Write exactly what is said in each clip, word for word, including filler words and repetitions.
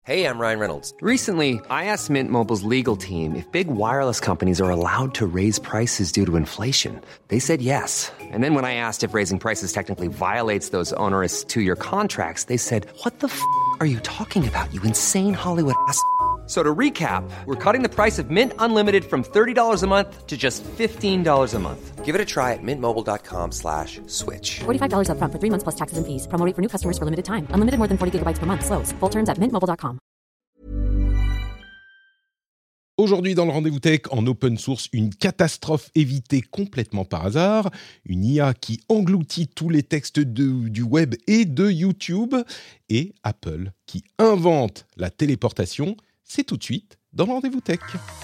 Hey, I'm Ryan Reynolds. Recently, I asked Mint Mobile's legal team if big wireless companies are allowed to raise prices due to inflation. They said yes. And then when I asked if raising prices technically violates those onerous two-year contracts, they said, "What the f*** are you talking about, you insane Hollywood ass?" So to recap, we're cutting the price of Mint Unlimited from thirty dollars a month to just fifteen dollars a month. Give it a try at mintmobile.com slash switch. forty-five dollars up front for three months plus taxes and fees. Promo rate for new customers for limited time. Unlimited more than forty gigabytes per month. Slows full terms at mint mobile dot com. Aujourd'hui dans le Rendez-vous Tech, en open source, une catastrophe évitée complètement par hasard, une I A qui engloutit tous les textes de, du web et de YouTube, et Apple qui invente la téléportation. C'est tout de suite dans le Rendez-vous Tech.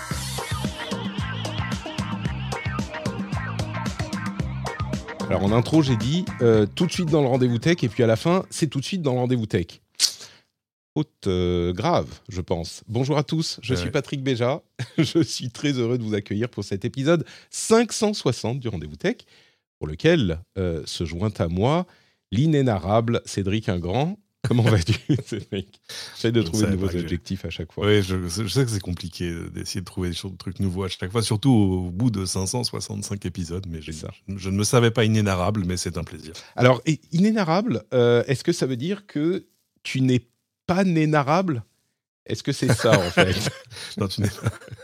Alors en intro, j'ai dit euh, tout de suite dans le Rendez-vous Tech, et puis à la fin, c'est tout de suite dans le Rendez-vous Tech. Faute euh, grave, je pense. Bonjour à tous, je ouais. suis Patrick Béja. Je suis très heureux de vous accueillir pour cet épisode cinq cent soixante du Rendez-vous Tech, pour lequel euh, se joint à moi l'inénarrable Cédric Ingrand. Comment vas-tu, Cédric ? J'essaie de je trouver de nouveaux adjectifs à chaque fois. Oui, je, je sais que c'est compliqué d'essayer de trouver des choses, des trucs nouveaux à chaque fois, surtout au bout de cinq cent soixante-cinq épisodes. Mais je, ça. Je, je ne me savais pas inénarrable, mais c'est un plaisir. Alors, et, inénarrable, euh, est-ce que ça veut dire que tu n'es pas nénarable ? Est-ce que c'est ça, en fait ? Non, tu n'es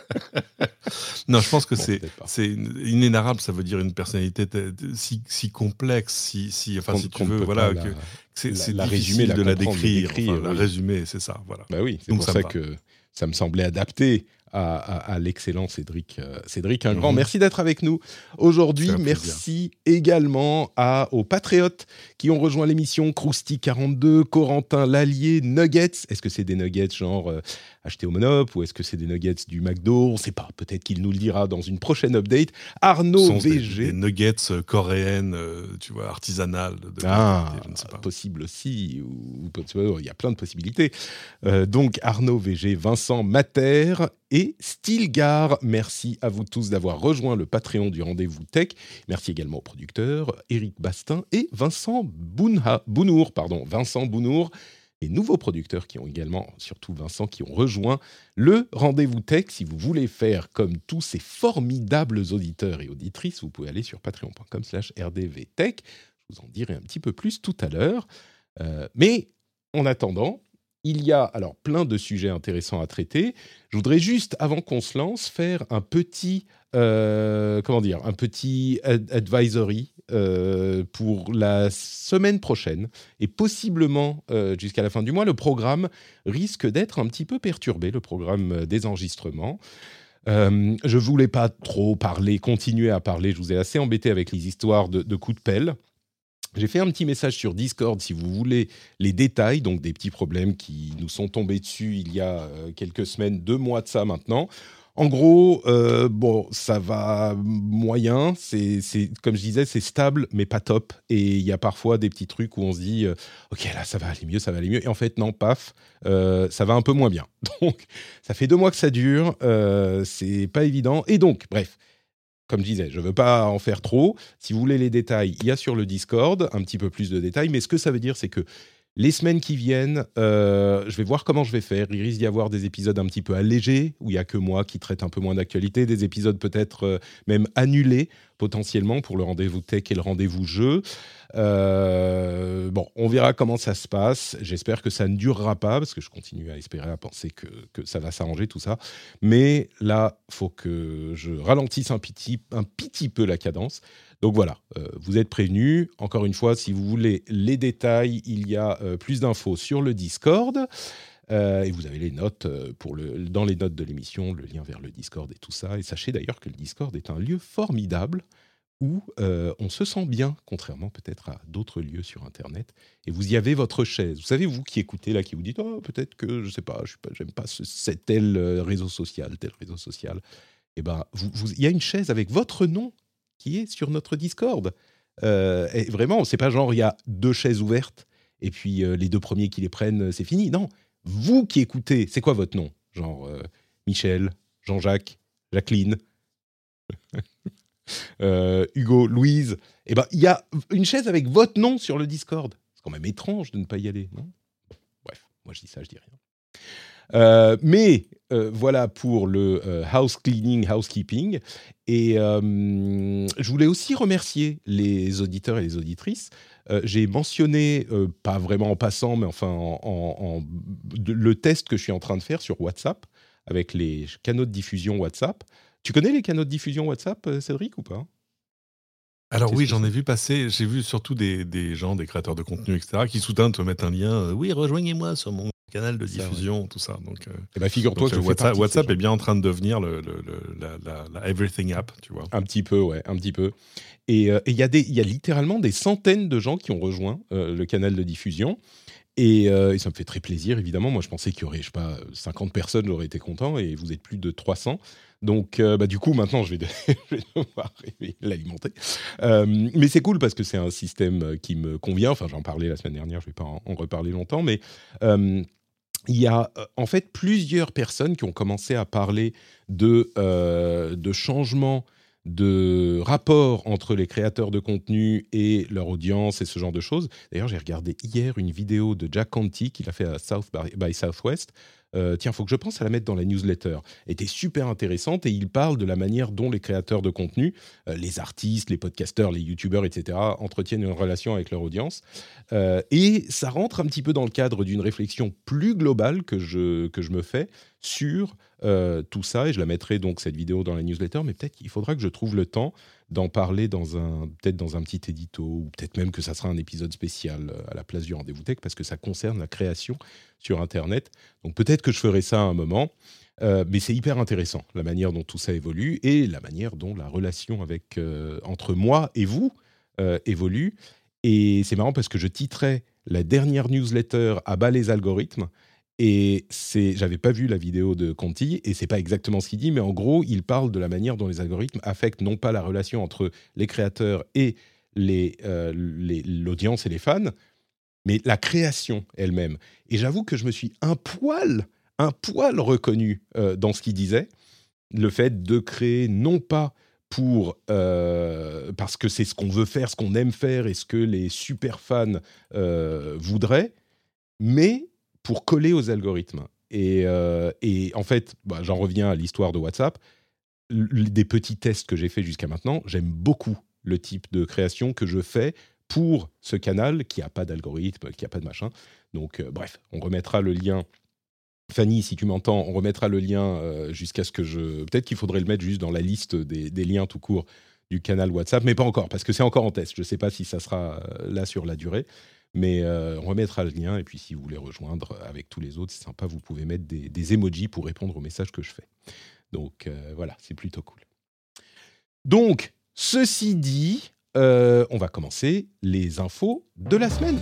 Non, je pense que bon, c'est, c'est inénarrable, ça veut dire une personnalité t- t- si, si complexe, si, si, enfin, qu'on, si tu veux, voilà, que, la, que c'est, la, c'est la difficile résumer, de la la décrire, décrire enfin, oui. la résumer, c'est ça, voilà. Bah oui, c'est donc pour ça, ça me que ça me semblait adapté à, à, à l'excellent Cédric, euh, Cédric Ingrand. Mm-hmm. Merci d'être avec nous aujourd'hui. Merci également à, aux patriotes qui ont rejoint l'émission. Krusty quarante-deux, Corentin Lallier, Nuggets. Est-ce que c'est des nuggets genre euh, achetés au Monop ou est-ce que c'est des nuggets du McDo ? On ne sait pas. Peut-être qu'il nous le dira dans une prochaine update. Arnaud V G. Des, des nuggets coréennes, euh, tu vois, artisanales. De ah, je ne sais pas. Possible aussi. Ou, ou, il y a plein de possibilités. Euh, donc, Arnaud V G, Vincent Mater et Stilgar. Merci à vous tous d'avoir rejoint le Patreon du Rendez-vous Tech. Merci également aux producteurs Éric Bastin et Vincent Bounha, Bounour, pardon, Vincent Bounour, et nouveaux producteurs qui ont également, surtout Vincent, qui ont rejoint le Rendez-vous Tech. Si vous voulez faire comme tous ces formidables auditeurs et auditrices, vous pouvez aller sur patreon.com slash rdvtech. Je vous en dirai un petit peu plus tout à l'heure. Euh, mais en attendant, il y a alors plein de sujets intéressants à traiter. Je voudrais juste, avant qu'on se lance, faire un petit, euh, comment dire, un petit ad- advisory euh, pour la semaine prochaine et possiblement euh, jusqu'à la fin du mois. Le programme risque d'être un petit peu perturbé, le programme des enregistrements. Euh, je ne voulais pas trop parler, continuer à parler. Je vous ai assez embêté avec les histoires de, de coups de pelle. J'ai fait un petit message sur Discord si vous voulez les détails, donc des petits problèmes qui nous sont tombés dessus il y a euh, quelques semaines, deux mois de ça maintenant. En gros, euh, bon, ça va moyen, c'est, c'est, comme je disais, c'est stable, mais pas top. Et il y a parfois des petits trucs où on se dit euh, « Ok, là, ça va aller mieux, ça va aller mieux. » Et en fait, non, paf, euh, ça va un peu moins bien. Donc, ça fait deux mois que ça dure, euh, c'est pas évident. Et donc, bref, comme je disais, je ne veux pas en faire trop. Si vous voulez les détails, il y a sur le Discord un petit peu plus de détails. Mais ce que ça veut dire, c'est que les semaines qui viennent, euh, je vais voir comment je vais faire. Il risque d'y avoir des épisodes un petit peu allégés, où il n'y a que moi qui traite un peu moins d'actualité, des épisodes peut-être euh, même annulés, potentiellement, pour le rendez-vous tech et le rendez-vous jeu. Euh, bon, on verra comment ça se passe. J'espère que ça ne durera pas, parce que je continue à espérer, à penser que, que ça va s'arranger, tout ça. Mais là, il faut que je ralentisse un petit, un petit peu la cadence. Donc voilà, euh, vous êtes prévenus. Encore une fois, si vous voulez les détails, il y a euh, plus d'infos sur le Discord. Euh, et vous avez les notes euh, pour le, dans les notes de l'émission, le lien vers le Discord et tout ça. Et sachez d'ailleurs que le Discord est un lieu formidable où euh, on se sent bien, contrairement peut-être à d'autres lieux sur Internet. Et vous y avez votre chaise. Vous savez, vous qui écoutez là, qui vous dites oh, « peut-être que, je ne sais pas, je suis pas, j'aime pas ce, cet tel réseau social, tel réseau social. » Eh bien, il y a une chaise avec votre nom qui est sur notre Discord. Euh, et vraiment, c'est pas genre il y a deux chaises ouvertes et puis euh, les deux premiers qui les prennent, c'est fini. Non, vous qui écoutez, c'est quoi votre nom ? Genre euh, Michel, Jean-Jacques, Jacqueline, euh, Hugo, Louise. Eh ben, il y a une chaise avec votre nom sur le Discord. C'est quand même étrange de ne pas y aller, non ? Bon, bref, moi je dis ça, je dis rien. Euh, mais euh, voilà pour le euh, house cleaning, housekeeping. Et euh, je voulais aussi remercier les auditeurs et les auditrices. Euh, j'ai mentionné, euh, pas vraiment en passant, mais enfin en, en, en, de, le test que je suis en train de faire sur WhatsApp, avec les canaux de diffusion WhatsApp. Tu connais les canaux de diffusion WhatsApp, Cédric, ou pas ? Alors C'est oui, ce j'en que ai c'est. vu passer, j'ai vu surtout des, des gens, des créateurs de contenu, et cetera, qui soudain te mettent un lien. euh, oui, rejoignez-moi sur mon canal de Ça, ouais. diffusion, tout ça. Donc, euh, Eh ben, figure-toi donc que euh, je fais WhatsApp, partie de ces WhatsApp gens. est bien en train de devenir le, le- le- la, la- la everything app, tu vois. Un petit peu, ouais, un petit peu. Et euh, et il y a des, il y a littéralement des centaines de gens qui ont rejoint euh, le canal de diffusion. Et, euh, et ça me fait très plaisir, évidemment. Moi, je pensais qu'il y aurait, je sais pas, cinquante personnes, j'aurais été content. Et vous êtes plus de trois cents. Donc, euh, bah, du coup, maintenant, je vais, de- je vais devoir l'alimenter. Euh, mais c'est cool parce que c'est un système qui me convient. Enfin, j'en parlais la semaine dernière, je ne vais pas en, en reparler longtemps. Mais euh, il y a euh, en fait plusieurs personnes qui ont commencé à parler de, euh, de changements de rapport entre les créateurs de contenu et leur audience et ce genre de choses. D'ailleurs, j'ai regardé hier une vidéo de Jack Conti qu'il a fait à South by, by Southwest. Euh, tiens, il faut que je pense à la mettre dans la newsletter. Elle était super intéressante et il parle de la manière dont les créateurs de contenu, euh, les artistes, les podcasteurs, les youtubeurs, et cetera, entretiennent une relation avec leur audience. Euh, et ça rentre un petit peu dans le cadre d'une réflexion plus globale que je, que je me fais sur euh, tout ça. Et je la mettrai donc, cette vidéo, dans la newsletter. Mais peut-être qu'il faudra que je trouve le temps d'en parler dans un, peut-être dans un petit édito, ou peut-être même que ça sera un épisode spécial à la place du Rendez-vous Tech, parce que ça concerne la création sur Internet. Donc peut-être que je ferai ça à un moment. Euh, mais c'est hyper intéressant, la manière dont tout ça évolue et la manière dont la relation avec, euh, entre moi et vous euh, évolue. Et c'est marrant parce que je titrais la dernière newsletter à bas les algorithmes. Et c'est, j'avais pas vu la vidéo de Conti, et c'est pas exactement ce qu'il dit, mais en gros, il parle de la manière dont les algorithmes affectent non pas la relation entre les créateurs et les, euh, les, l'audience et les fans, mais la création elle-même. Et j'avoue que je me suis un poil, un poil reconnu euh, dans ce qu'il disait, le fait de créer non pas pour euh, parce que c'est ce qu'on veut faire, ce qu'on aime faire et ce que les super fans euh, voudraient, mais pour coller aux algorithmes. Et, euh, et en fait, bah, j'en reviens à l'histoire de WhatsApp. L- des petits tests que j'ai faits jusqu'à maintenant, j'aime beaucoup le type de création que je fais pour ce canal qui n'a pas d'algorithme, qui n'a pas de machin. Donc, euh, bref, on remettra le lien. Fanny, si tu m'entends, on remettra le lien euh, jusqu'à ce que je... Peut-être qu'il faudrait le mettre juste dans la liste des, des liens tout court du canal WhatsApp, mais pas encore, parce que c'est encore en test. Je ne sais pas si ça sera euh, là sur la durée. Mais euh, on remettra le lien, et puis si vous voulez rejoindre avec tous les autres, c'est sympa, vous pouvez mettre des, des emojis pour répondre aux messages que je fais. Donc euh, voilà, c'est plutôt cool. Donc, ceci dit, euh, on va commencer les infos de la semaine.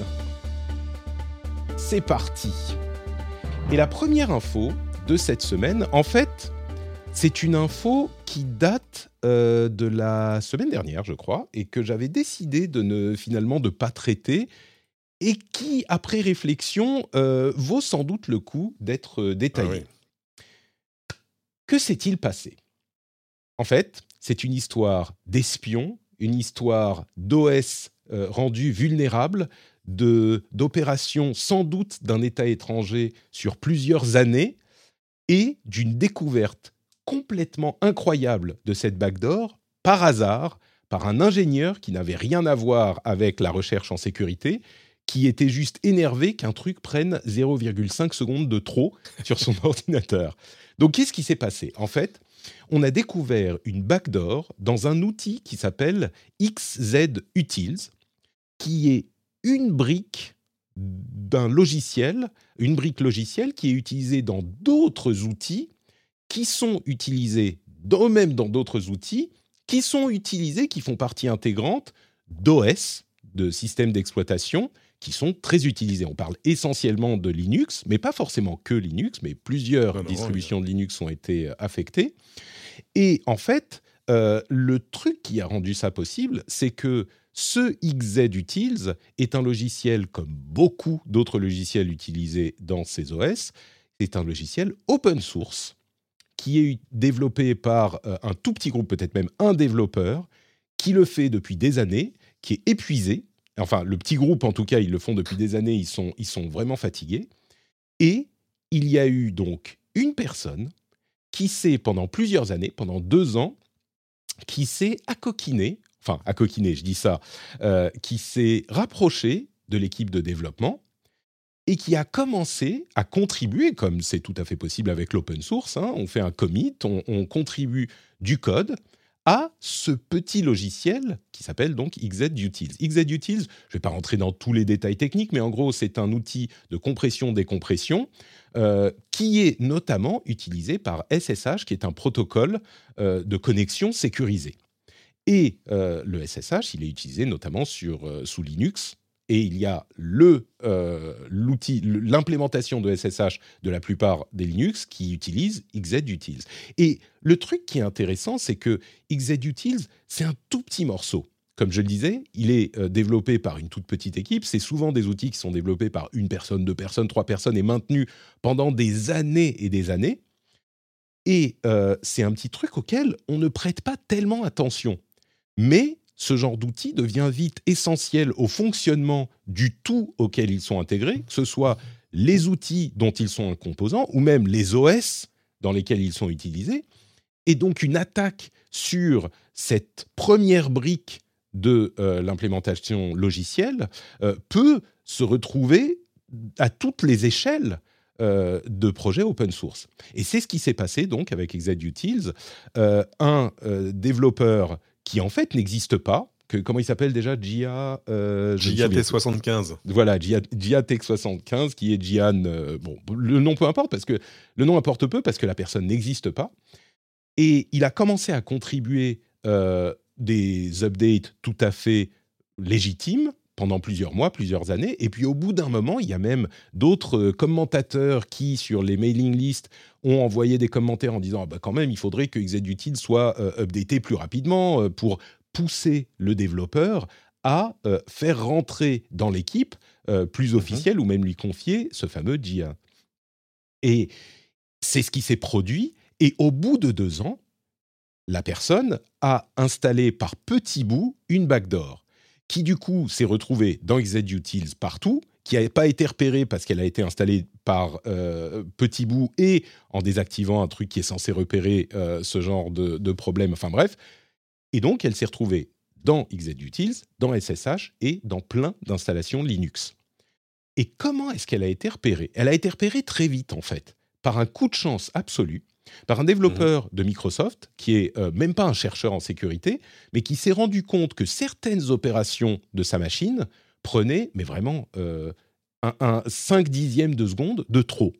C'est parti. Et la première info de cette semaine, en fait, c'est une info qui date euh, de la semaine dernière, je crois, et que j'avais décidé de ne finalement de pas traiter, et qui, après réflexion, euh, vaut sans doute le coup d'être euh, détaillé. Ah oui. Que s'est-il passé ? En fait, c'est une histoire d'espion, une histoire d'O S euh, rendu vulnérable, de, d'opérations sans doute d'un État étranger sur plusieurs années, et d'une découverte complètement incroyable de cette backdoor, par hasard, par un ingénieur qui n'avait rien à voir avec la recherche en sécurité, qui était juste énervé qu'un truc prenne zéro virgule cinq secondes de trop sur son ordinateur. Donc, qu'est-ce qui s'est passé ? En fait, on a découvert une backdoor dans un outil qui s'appelle X Z Utils, qui est une brique d'un logiciel, une brique logicielle qui est utilisée dans d'autres outils, qui sont utilisés dans, même dans d'autres outils, qui sont utilisés, qui font partie intégrante d'O S, de systèmes d'exploitation, qui sont très utilisés. On parle essentiellement de Linux, mais pas forcément que Linux, mais plusieurs non, non, distributions non. de Linux ont été affectées. Et en fait, euh, le truc qui a rendu ça possible, c'est que ce X Z Utils est un logiciel comme beaucoup d'autres logiciels utilisés dans ces O S. C'est un logiciel open source qui est développé par euh, un tout petit groupe, peut-être même un développeur, qui le fait depuis des années, qui est épuisé. Enfin, le petit groupe, en tout cas, ils le font depuis des années, ils sont, ils sont vraiment fatigués. Et il y a eu donc une personne qui s'est, pendant plusieurs années, pendant deux ans, qui s'est accoquiné, enfin accoquiné, je dis ça, euh, qui s'est rapproché de l'équipe de développement et qui a commencé à contribuer, comme c'est tout à fait possible avec l'open source, hein, on fait un commit, on, on contribue du code à ce petit logiciel qui s'appelle donc XZUtils. XZUtils, je ne vais pas rentrer dans tous les détails techniques, mais en gros, c'est un outil de compression-décompression euh, qui est notamment utilisé par S S H, qui est un protocole euh, de connexion sécurisé. Et euh, le S S H, il est utilisé notamment sur, euh, sous Linux, et il y a le, euh, l'outil, l'implémentation de S S H de la plupart des Linux qui utilisent XZUtils. Et le truc qui est intéressant, c'est que XZUtils, c'est un tout petit morceau. Comme je le disais, il est euh, développé par une toute petite équipe. C'est souvent des outils qui sont développés par une personne, deux personnes, trois personnes et maintenus pendant des années et des années. Et euh, c'est un petit truc auquel on ne prête pas tellement attention. Mais ce genre d'outil devient vite essentiel au fonctionnement du tout auquel ils sont intégrés, que ce soit les outils dont ils sont un composant ou même les O S dans lesquels ils sont utilisés. Et donc, une attaque sur cette première brique de euh, l'implémentation logicielle euh, peut se retrouver à toutes les échelles euh, de projets open source. Et c'est ce qui s'est passé donc avec XZUtils. Euh, un euh, développeur qui en fait n'existe pas, que, comment il s'appelle déjà Gia euh, Gia T soixante-quinze. Voilà, Gia, Gia T soixante-quinze, qui est Gian. Euh, bon, le nom peu importe, parce que le nom importe peu, parce que la personne n'existe pas. Et il a commencé à contribuer euh, des updates tout à fait légitimes pendant plusieurs mois, plusieurs années. Et puis au bout d'un moment, il y a même d'autres commentateurs qui, sur les mailing lists, ont envoyé des commentaires en disant ah bah, « quand même, il faudrait que XZUtils soit euh, updaté plus rapidement euh, pour pousser le développeur à euh, faire rentrer dans l'équipe euh, plus officielle mmh. ou même lui confier ce fameux Gia ». Et c'est ce qui s'est produit. Et au bout de deux ans, la personne a installé par petits bouts une backdoor qui du coup s'est retrouvée dans XZUtils partout, qui n'avait pas été repérée parce qu'elle a été installée par euh, petits bouts et en désactivant un truc qui est censé repérer euh, ce genre de, de problème. Enfin bref. Et donc, elle s'est retrouvée dans XZUtils, dans S S H et dans plein d'installations Linux. Et comment est-ce qu'elle a été repérée ? Elle a été repérée très vite, en fait, par un coup de chance absolu, par un développeur mmh. de Microsoft, qui est euh, même pas un chercheur en sécurité, mais qui s'est rendu compte que certaines opérations de sa machine prenaient, mais vraiment, euh, un, un cinq dixièmes de seconde de trop.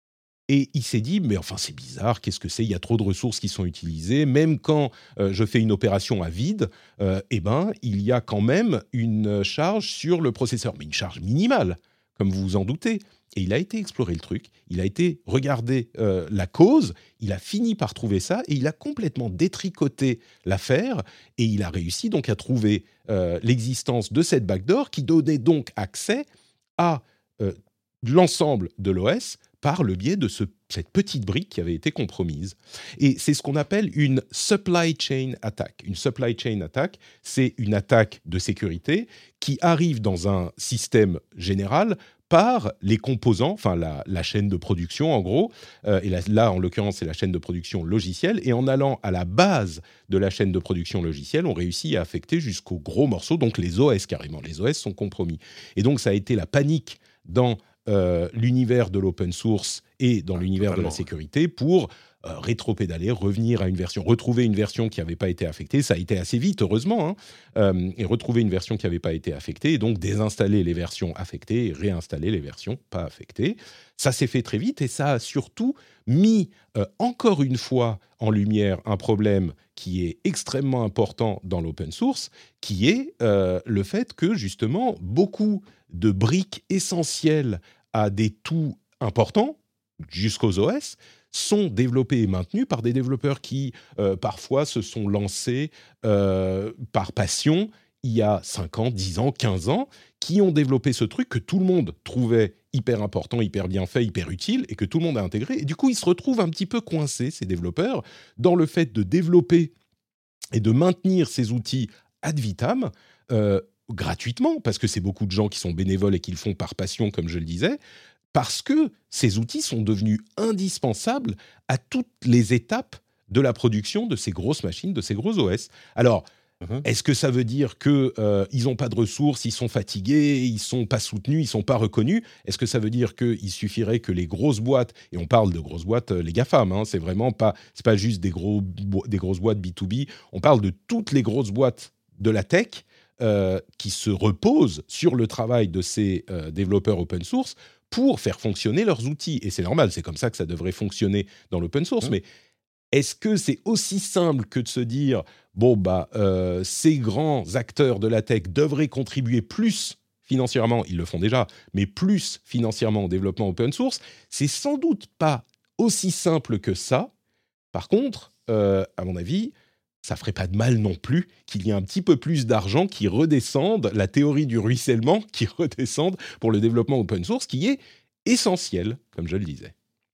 Et il s'est dit, mais enfin c'est bizarre, qu'est-ce que c'est ? Il y a trop de ressources qui sont utilisées. Même quand euh, je fais une opération à vide, euh, eh ben, il y a quand même une charge sur le processeur, mais une charge minimale, comme vous vous en doutez. Et il a été explorer le truc, il a été regarder euh, la cause, il a fini par trouver ça, et il a complètement détricoté l'affaire, et il a réussi donc à trouver euh, l'existence de cette backdoor qui donnait donc accès à euh, l'ensemble de l'O S par le biais de ce, cette petite brique qui avait été compromise. Et c'est ce qu'on appelle une supply chain attack. Une supply chain attack, c'est une attaque de sécurité qui arrive dans un système général par les composants, enfin la, la chaîne de production en gros, euh, et là, là en l'occurrence c'est la chaîne de production logicielle, et en allant à la base de la chaîne de production logicielle, on réussit à affecter jusqu'aux gros morceaux, donc les O S carrément, les O S sont compromis. Et donc ça a été la panique dans euh, l'univers de l'open source et dans ah, l'univers totalement. de la sécurité pour euh, rétropédaler, revenir à une version, retrouver une version qui n'avait pas été affectée, ça a été assez vite heureusement, hein, euh, et retrouver une version qui n'avait pas été affectée, et donc désinstaller les versions affectées et réinstaller les versions pas affectées. Ça s'est fait très vite et ça a surtout mis euh, encore une fois en lumière un problème qui est extrêmement important dans l'open source, qui est euh, le fait que justement beaucoup de briques essentielles à des tout importants, jusqu'aux O S, sont développés et maintenus par des développeurs qui, euh, parfois, se sont lancés euh, par passion il y a cinq ans, dix ans, quinze ans, qui ont développé ce truc que tout le monde trouvait hyper important, hyper bien fait, hyper utile, et que tout le monde a intégré. Et du coup, ils se retrouvent un petit peu coincés, ces développeurs, dans le fait de développer et de maintenir ces outils ad vitam, euh, gratuitement, parce que c'est beaucoup de gens qui sont bénévoles et qui le font par passion, comme je le disais, parce que ces outils sont devenus indispensables à toutes les étapes de la production de ces grosses machines, de ces gros O S. Alors, mmh. est-ce que ça veut dire qu'ils euh, n'ont pas de ressources, ils sont fatigués, ils ne sont pas soutenus, ils ne sont pas reconnus ? Est-ce que ça veut dire qu'il suffirait que les grosses boîtes, et on parle de grosses boîtes, euh, les GAFAM, hein, c'est vraiment pas, c'est pas juste des, gros, des grosses boîtes B deux B, on parle de toutes les grosses boîtes de la tech euh, qui se reposent sur le travail de ces euh, développeurs open source pour faire fonctionner leurs outils. Et c'est normal, c'est comme ça que ça devrait fonctionner dans l'open source. Mmh. Mais est-ce que c'est aussi simple que de se dire, bon, bah, euh, ces grands acteurs de la tech devraient contribuer plus financièrement, ils le font déjà, mais plus financièrement au développement open source? C'est sans doute pas aussi simple que ça. Par contre, euh, à mon avis, ça ferait pas de mal non plus qu'il y ait un petit peu plus d'argent qui redescende, la théorie du ruissellement qui redescende pour le développement open source, qui est essentiel, comme je le disais.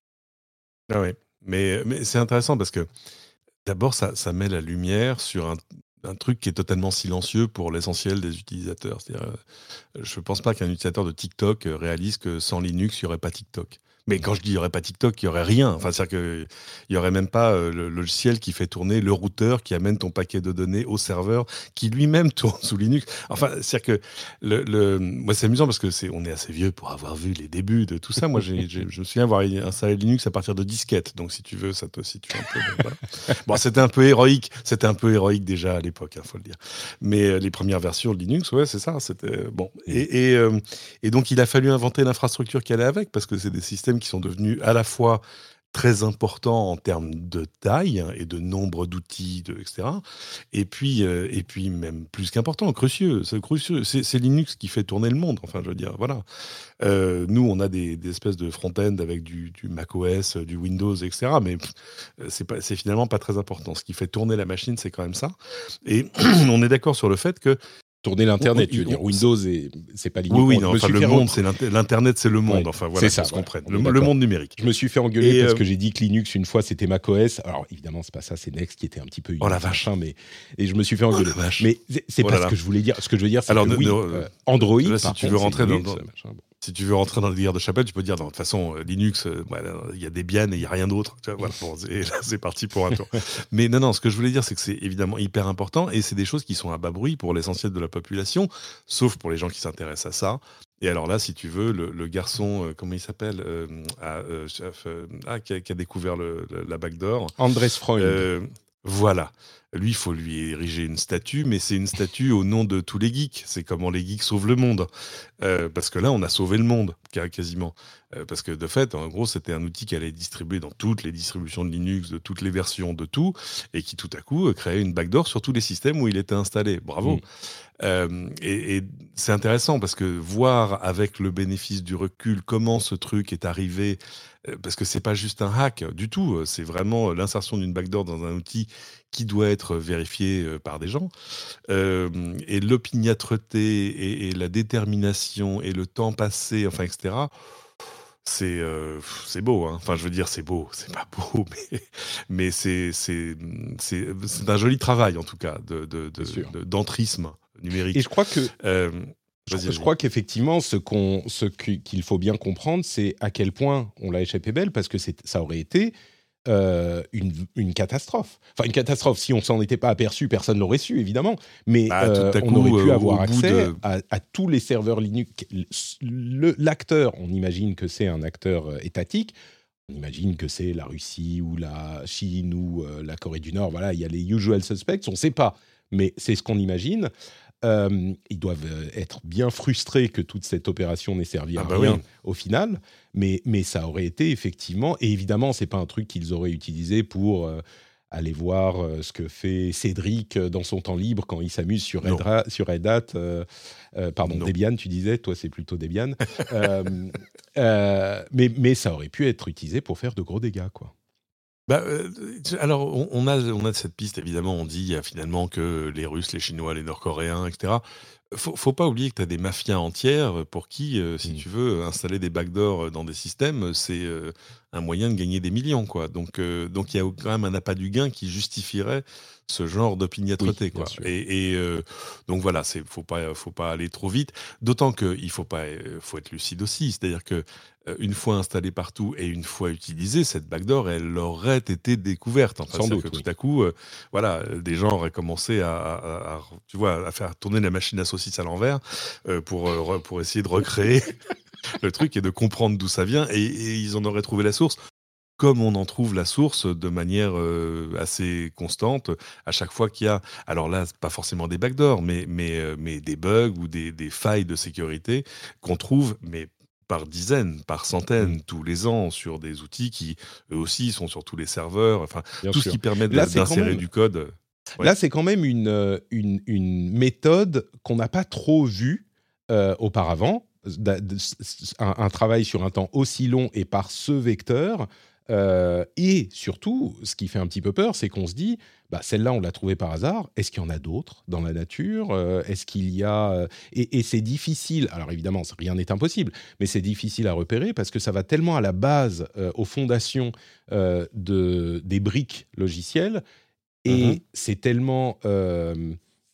Ah oui, mais, mais c'est intéressant parce que d'abord, ça, ça met la lumière sur un, un truc qui est totalement silencieux pour l'essentiel des utilisateurs. C'est-à-dire, euh, je ne pense pas qu'un utilisateur de TikTok réalise que sans Linux, il n'y aurait pas TikTok. Mais quand je dis il n'y aurait pas TikTok, il n'y aurait rien. Enfin, c'est-à-dire qu'il n'y aurait même pas euh, le logiciel qui fait tourner le routeur qui amène ton paquet de données au serveur qui lui-même tourne sous Linux. Enfin, c'est-à-dire que le, le... moi, c'est amusant parce que c'est... on est assez vieux pour avoir vu les débuts de tout ça. Moi, j'ai, j'ai, je me souviens avoir installé Linux à partir de disquettes. Donc, si tu veux, ça te situe un peu. Donc, voilà. Bon, c'était un peu héroïque. C'était un peu héroïque déjà à l'époque, il hein, faut le dire. Mais euh, les premières versions de Linux, ouais, c'est ça. C'était bon. Et, et, euh, et donc, il a fallu inventer l'infrastructure qui allait avec parce que c'est des systèmes qui sont devenus à la fois très importants en termes de taille et de nombre d'outils, de, et cetera. Et puis, euh, et puis même plus qu'important, crucieux. C'est, crucieux. C'est, c'est Linux qui fait tourner le monde. Enfin, je veux dire, voilà. Euh, nous, on a des, des espèces de front-end avec du, du macOS, du Windows, et cetera. Mais pff, c'est, pas, c'est finalement pas très important. Ce qui fait tourner la machine, c'est quand même ça. Et on est d'accord sur le fait que tourner l'internet, tu veux dire Windows et c'est pas Linux. Oui, oui, non, enfin, le monde, c'est l'internet, c'est le monde. Ouais, enfin voilà, c'est ça, qu'on se voilà, comprenne. Le, le monde numérique. Je me suis fait engueuler et parce euh... que j'ai dit que Linux une fois c'était macOS. Alors évidemment c'est pas ça, c'est Next qui était un petit peu. Oh la vache. Mais et je me suis fait engueuler. Oh, mais c'est, c'est oh pas ce que je voulais dire. Ce que je veux dire, c'est Alors, que ne, oui, ne, euh, Android. Là, si par tu contre, veux rentrer Linux, dans, dans... machin, bon. Si tu veux rentrer dans le délire de Chapelle, tu peux dire, de toute façon, Linux, il euh, voilà, y a Debian et il n'y a rien d'autre. Tu vois, voilà, bon, et là, c'est parti pour un tour. Mais non, non, ce que je voulais dire, c'est que c'est évidemment hyper important et c'est des choses qui sont à bas bruit pour l'essentiel de la population, sauf pour les gens qui s'intéressent à ça. Et alors là, si tu veux, le, le garçon, euh, comment il s'appelle, euh, ah, euh, euh, ah, qui, a, qui a découvert le, le, la backdoor. Andres Freund. Euh, Voilà. Lui, il faut lui ériger une statue, mais c'est une statue au nom de tous les geeks. C'est comment les geeks sauvent le monde. Euh, parce que là, on a sauvé le monde, quasiment. Euh, parce que de fait, en gros, c'était un outil qui allait distribuer dans toutes les distributions de Linux, de toutes les versions de tout, et qui tout à coup créait une backdoor sur tous les systèmes où il était installé. Bravo. Mmh. Euh, et, et c'est intéressant parce que voir avec le bénéfice du recul comment ce truc est arrivé, euh, parce que c'est pas juste un hack du tout, c'est vraiment l'insertion d'une backdoor dans un outil qui doit être vérifié euh, par des gens, euh, et l'opiniâtreté et, et la détermination et le temps passé, enfin, et cetera. C'est, euh, c'est beau, hein. Enfin, je veux dire, c'est beau, c'est pas beau, mais, mais c'est, c'est, c'est, c'est un joli travail, en tout cas, de, de, de, de, d'entrisme numérique. Et je crois que... Euh, je, je crois qu'effectivement, ce, qu'on, ce qu'il faut bien comprendre, c'est à quel point on l'a échappé belle, parce que c'est, ça aurait été euh, une, une catastrophe. Enfin, une catastrophe, si on ne s'en était pas aperçu, personne ne l'aurait su, évidemment, mais bah, euh, coup, on aurait pu euh, avoir accès de... à, à tous les serveurs Linux. Le, l'acteur, on imagine que c'est un acteur euh, étatique, on imagine que c'est la Russie ou la Chine ou euh, la Corée du Nord, voilà, il y a les usual suspects, on ne sait pas, mais c'est ce qu'on imagine. Euh, ils doivent être bien frustrés que toute cette opération n'ait servi à ah bah rien oui. au final, mais, mais ça aurait été effectivement, et évidemment, ce n'est pas un truc qu'ils auraient utilisé pour euh, aller voir euh, ce que fait Cédric dans son temps libre quand il s'amuse sur Red, Ra- sur Red Hat. Euh, euh, pardon, non. Debian, tu disais, toi c'est plutôt Debian. euh, euh, mais, mais ça aurait pu être utilisé pour faire de gros dégâts, quoi. Bah, euh, alors, on, on, a, on a cette piste, évidemment, on dit euh, finalement que les Russes, les Chinois, les Nord-Coréens, et cetera, Faut, faut pas oublier que tu as des mafias entières pour qui, euh, si Mm. tu veux, installer des backdoors dans des systèmes, c'est euh, un moyen de gagner des millions, quoi. Donc, euh, donc il y a quand même un appât du gain qui justifierait ce genre d'opiniâtreté, Oui, bien quoi. sûr. Et, et, euh, donc voilà, c'est faut pas, faut pas aller trop vite. D'autant que il faut pas, euh, faut être lucide aussi. C'est-à-dire que euh, une fois installée partout et une fois utilisée, cette backdoor, elle aurait été découverte. Enfin, Sans c'est-à-dire doute, que oui. tout à coup, euh, voilà, euh, des gens auraient commencé à, à- à- tu vois, à faire tourner la machine à saucisses à l'envers euh, pour, euh, re- pour essayer de recréer le truc et de comprendre d'où ça vient. Et, et ils en auraient trouvé la source, comme on en trouve la source de manière euh, assez constante à chaque fois qu'il y a, alors là, c'est pas forcément des backdoors, mais, mais, euh, mais des bugs ou des, des failles de sécurité qu'on trouve, mais par dizaines, par Mm. centaines, tous les ans, sur des outils qui, eux aussi, sont sur tous les serveurs, enfin, Bien tout ce sûr. qui permet de- Là, c'est quand d'insérer même, du code. Ouais. là, c'est quand même une, euh, une, une méthode qu'on n'a pas trop vue euh, auparavant. Da- de- s- s- Un, un travail sur un temps aussi long et par ce vecteur. Euh, et surtout, ce qui fait un petit peu peur, c'est qu'on se dit, bah, celle-là, on l'a trouvée par hasard. Est-ce qu'il y en a d'autres dans la nature? Euh, Est-ce qu'il y a... euh, Et, et c'est difficile, alors évidemment, c'est- rien n'est impossible, mais c'est difficile à repérer parce que ça va tellement à la base, euh, aux fondations euh, de, des briques logicielles, Mhm. et c'est tellement... euh,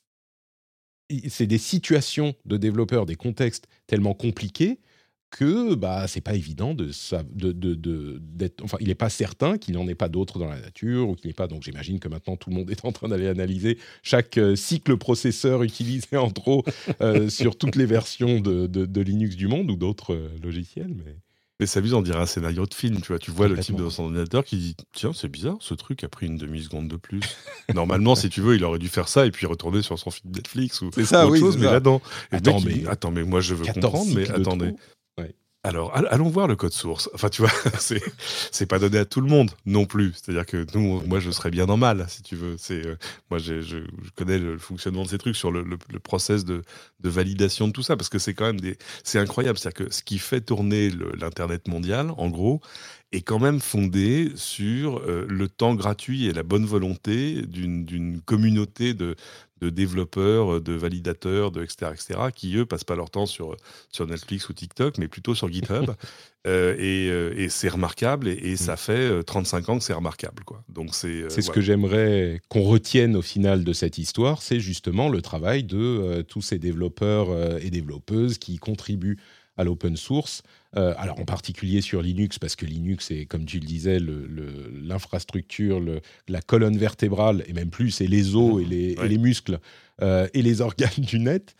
i- c'est des situations de développeurs, des contextes tellement compliqués que bah c'est pas évident de, sa- de, de, de- d'être, enfin il n'est pas certain qu'il n'en ait pas d'autres dans la nature ou qu'il n'y ait pas, donc j'imagine que maintenant tout le monde est en train d'aller analyser chaque euh, cycle processeur utilisé en trop euh, sur toutes les versions de, de, de Linux du monde ou d'autres euh, logiciels, mais Mais ça amuse, on dirait un scénario de film, tu vois. Tu vois le type complètement. de son ordinateur qui dit tiens, c'est bizarre, ce truc a pris une demi-seconde de plus. Normalement, si tu veux, il aurait dû faire ça et puis retourner sur son film Netflix ou, C'est ou ça, autre oui, chose, c'est mais ça. là-dedans. Et le Attends, mec, il dit mais attends, mais moi je veux quatorze comprendre, mais cycles de attendez. trop. Ouais. Alors, all- allons voir le code source. Enfin, tu vois, c'est c'est pas donné à tout le monde non plus. C'est-à-dire que nous, moi, je serais bien en mal, si tu veux. C'est euh, moi, j'ai- je, je connais le fonctionnement de ces trucs sur le, le, le process de, de validation de tout ça, parce que c'est quand même des, c'est incroyable. C'est-à-dire que ce qui fait tourner le- l'internet mondial, en gros, est quand même fondé sur euh, le temps gratuit et la bonne volonté d'une d'une communauté de de développeurs, de validateurs, de et cetera, et cetera, qui eux passent pas leur temps sur sur Netflix ou TikTok, mais plutôt sur GitHub. Euh, et, euh, et c'est remarquable, et, et ça fait euh, trente-cinq ans que c'est remarquable, quoi. Donc c'est euh, C'est ce voilà. que j'aimerais qu'on retienne au final de cette histoire, c'est justement le travail de euh, tous ces développeurs euh, et développeuses qui contribuent à l'open source. Euh, alors en particulier sur Linux, parce que Linux est, comme tu le disais, le- le- l'infrastructure, le- la colonne vertébrale, et même plus, c'est les os et les, et Ouais. les muscles euh, et les organes du net.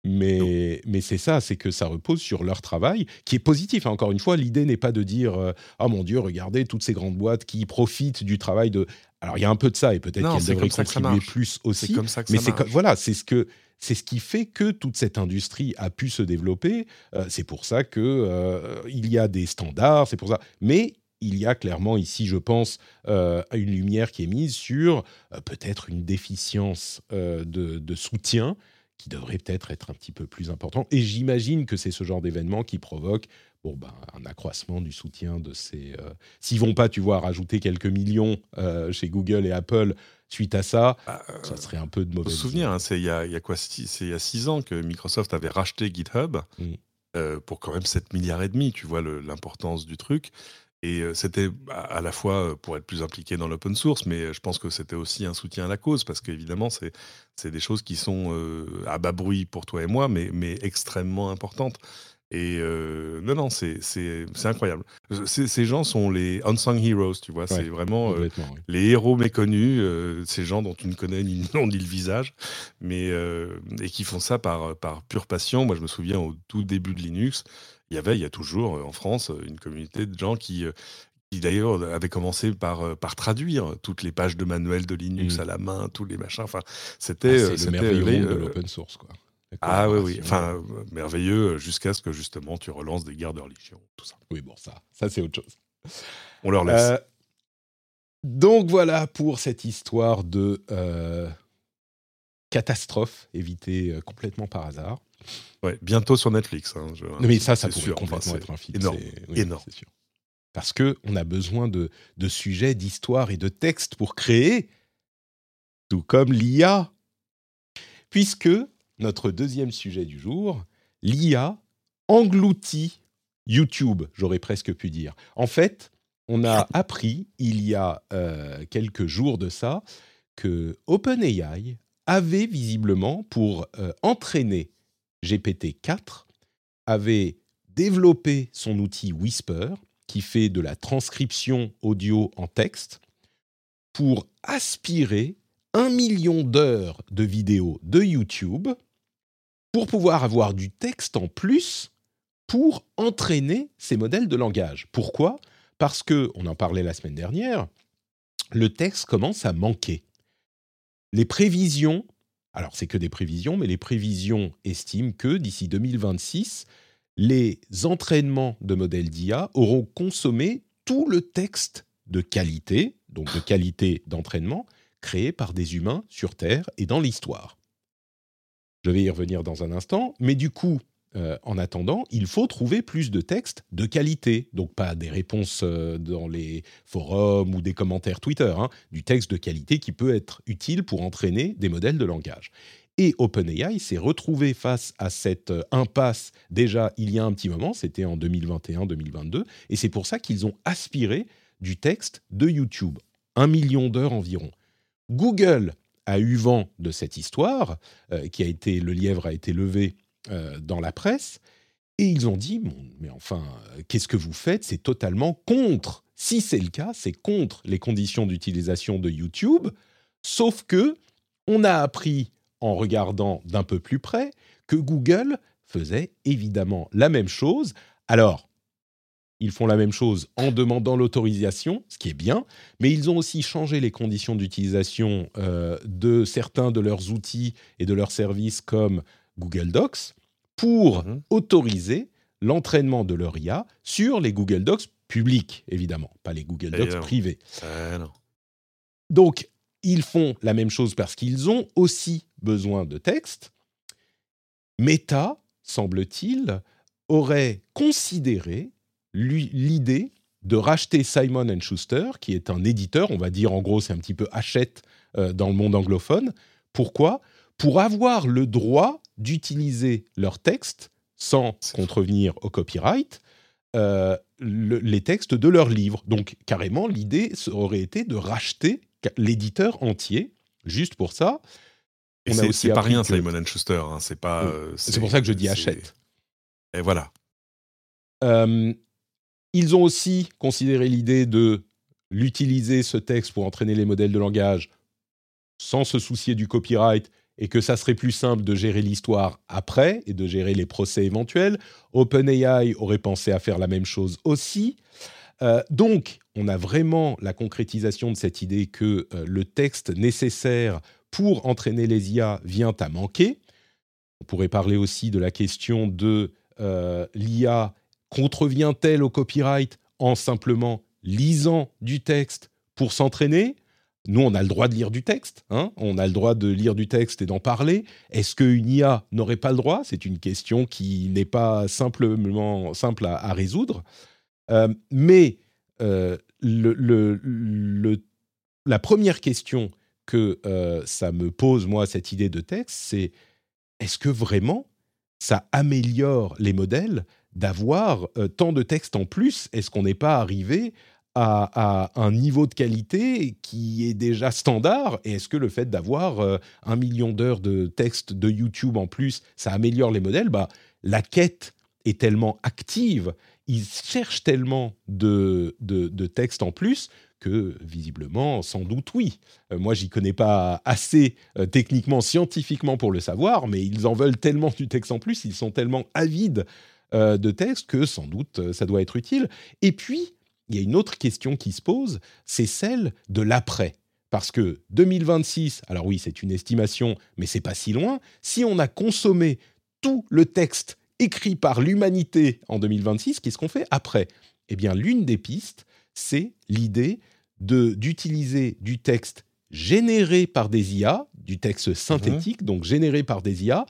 Mais, mais c'est ça, c'est que ça repose sur leur travail, qui est positif. Hein. Encore une fois, l'idée n'est pas de dire euh, ah mon Dieu, regardez toutes ces grandes boîtes qui profitent du travail de. Alors il y a un peu de ça, et peut-être Non, qu'elles c'est devraient comme ça que ça contribuer marche. plus C'est aussi. comme ça que Mais ça c'est co- marche. voilà, c'est ce que c'est ce qui fait que toute cette industrie a pu se développer. Euh, c'est pour ça que euh, il y a des standards. C'est pour ça. Mais il y a clairement ici, je pense, euh, une lumière qui est mise sur euh, peut-être une déficience euh, de, de soutien qui devrait peut-être être un petit peu plus important. Et j'imagine que c'est ce genre d'événement qui provoque bon, ben, un accroissement du soutien de ces... Euh, s'ils vont pas, tu vois, rajouter quelques millions euh, chez Google et Apple suite à ça, Bah, euh, ça serait un peu de faut mauvaise... se souvenir, hein, c'est il y a, il y a quoi, six- c'est il y a six ans que Microsoft avait racheté GitHub Mm. euh, pour quand même sept milliards et demi. Tu vois le- l'importance du truc. Et euh, c'était à, à la fois euh, pour être plus impliqué dans l'open source, mais euh, je pense que c'était aussi un soutien à la cause, parce qu'évidemment, c'est c'est des choses qui sont euh, à bas bruit pour toi et moi, mais, mais extrêmement importantes. Et euh, non, non, c'est c'est- c'est incroyable. C'est- Ces gens sont les unsung heroes, tu vois. Ouais, C'est vraiment euh, complètement, oui. les héros méconnus, euh, ces gens dont tu ne connais ni le nom ni le visage, mais euh, et qui font ça par, par pure passion. Moi, je me souviens au tout début de Linux, il y avait, il y a toujours euh, en France une communauté de gens qui, euh, qui d'ailleurs avaient commencé par, euh, par traduire toutes les pages de manuels de Linux Mm. à la main, tous les machins. Enfin, Ah, c'était euh, c'est le c'était, merveilleux les, monde de euh, l'open source, quoi. La ah oui, oui, collaboration. enfin, euh, merveilleux, jusqu'à ce que justement tu relances des guerres de religion, tout ça. Oui, bon, ça, ça c'est autre chose. On leur laisse. Euh, donc voilà pour cette histoire de euh, catastrophe évitée euh, complètement par hasard. Ouais, bientôt sur Netflix. Hein, je- Non, mais ça, ça c'est pourrait sûr, complètement enfin, être un film. énorme, c'est, oui, énorme. c'est sûr. Parce qu'on a besoin de, de sujets, d'histoires et de textes pour créer, tout comme l'I A. Puisque notre deuxième sujet du jour, l'I A engloutit YouTube, j'aurais presque pu dire. En fait, on a appris, il y a euh, quelques jours de ça, que OpenAI avait visiblement, pour euh, entraîner G P T quatre, avait développé son outil Whisper, qui fait de la transcription audio en texte, pour aspirer un million d'heures de vidéos de YouTube, pour pouvoir avoir du texte en plus pour entraîner ces modèles de langage. Pourquoi ? Parce que, on en parlait la semaine dernière, le texte commence à manquer. Les prévisions, alors c'est que des prévisions, mais les prévisions estiment que d'ici deux mille vingt-six, les entraînements de modèles d'I A auront consommé tout le texte de qualité, donc de qualité d'entraînement, créé par des humains sur Terre et dans l'histoire. Je vais y revenir dans un instant, mais du coup, Euh, en attendant, il faut trouver plus de textes de qualité, donc pas des réponses euh, dans les forums ou des commentaires Twitter, hein, du texte de qualité qui peut être utile pour entraîner des modèles de langage. Et OpenAI s'est retrouvé face à cette euh, impasse déjà il y a un petit moment, c'était en deux mille vingt et un deux mille vingt-deux, et c'est pour ça qu'ils ont aspiré du texte de YouTube, un million d'heures environ. Google a eu vent de cette histoire, euh, qui a été, le lièvre a été levé Euh, dans la presse, et ils ont dit, bon, mais enfin, euh, qu'est-ce que vous faites ? C'est totalement contre, si c'est le cas, c'est contre les conditions d'utilisation de YouTube, sauf que on a appris, en regardant d'un peu plus près, que Google faisait évidemment la même chose. Alors, ils font la même chose en demandant l'autorisation, ce qui est bien, mais ils ont aussi changé les conditions d'utilisation euh, de certains de leurs outils et de leurs services comme Google Docs pour mmh. autoriser l'entraînement de leur I A sur les Google Docs publics, évidemment, pas les Google Docs privés. Euh, non. Donc, ils font la même chose parce qu'ils ont aussi besoin de texte. Meta, semble-t-il, aurait considéré l'idée de racheter Simon and Schuster, qui est un éditeur, on va dire en gros, c'est un petit peu Hachette euh, dans le monde anglophone. Pourquoi ? Pour avoir le droit d'utiliser leur texte sans C'est contrevenir fou. au copyright, euh, le, les textes de leurs livres. Donc, carrément, l'idée aurait été de racheter l'éditeur entier, juste pour ça. Et On c'est, a aussi c'est pas rien, que... Simon and Schuster. Hein, c'est, pas, oui. euh, c'est, c'est pour ça que je dis c'est... Hachette. Et voilà. Euh, ils ont aussi considéré l'idée de l'utiliser, ce texte, pour entraîner les modèles de langage sans se soucier du copyright, et que ça serait plus simple de gérer l'histoire après et de gérer les procès éventuels. OpenAI aurait pensé à faire la même chose aussi. Euh, donc, on a vraiment la concrétisation de cette idée que euh, le texte nécessaire pour entraîner les I A vient à manquer. On pourrait parler aussi de la question de euh, l'I A contrevient-elle au copyright en simplement lisant du texte pour s'entraîner ? Nous, on a le droit de lire du texte, hein, on a le droit de lire du texte et d'en parler. Est-ce qu'une I A n'aurait pas le droit ? C'est une question qui n'est pas simplement simple à, à résoudre. Euh, mais euh, le, le, le, la première question que euh, ça me pose, moi, cette idée de texte, c'est est-ce que vraiment ça améliore les modèles d'avoir euh, tant de texte en plus ? Est-ce qu'on n'est pas arrivé À, à un niveau de qualité qui est déjà standard, et est-ce que le fait d'avoir euh, un million d'heures de texte de YouTube en plus, ça améliore les modèles ? Bah, la quête est tellement active, ils cherchent tellement de, de, de textes en plus que, visiblement, sans doute, oui. Euh, moi, j'y connais pas assez euh, techniquement, scientifiquement pour le savoir, mais ils en veulent tellement du texte en plus, ils sont tellement avides euh, de texte que, sans doute, euh, ça doit être utile. Et puis, il y a une autre question qui se pose, c'est celle de l'après. Parce que deux mille vingt-six, alors oui, c'est une estimation, mais c'est pas si loin, si on a consommé tout le texte écrit par l'humanité en deux mille vingt-six, qu'est-ce qu'on fait après ? Eh bien, l'une des pistes, c'est l'idée de, d'utiliser du texte généré par des I A, du texte synthétique, mmh. donc généré par des I A,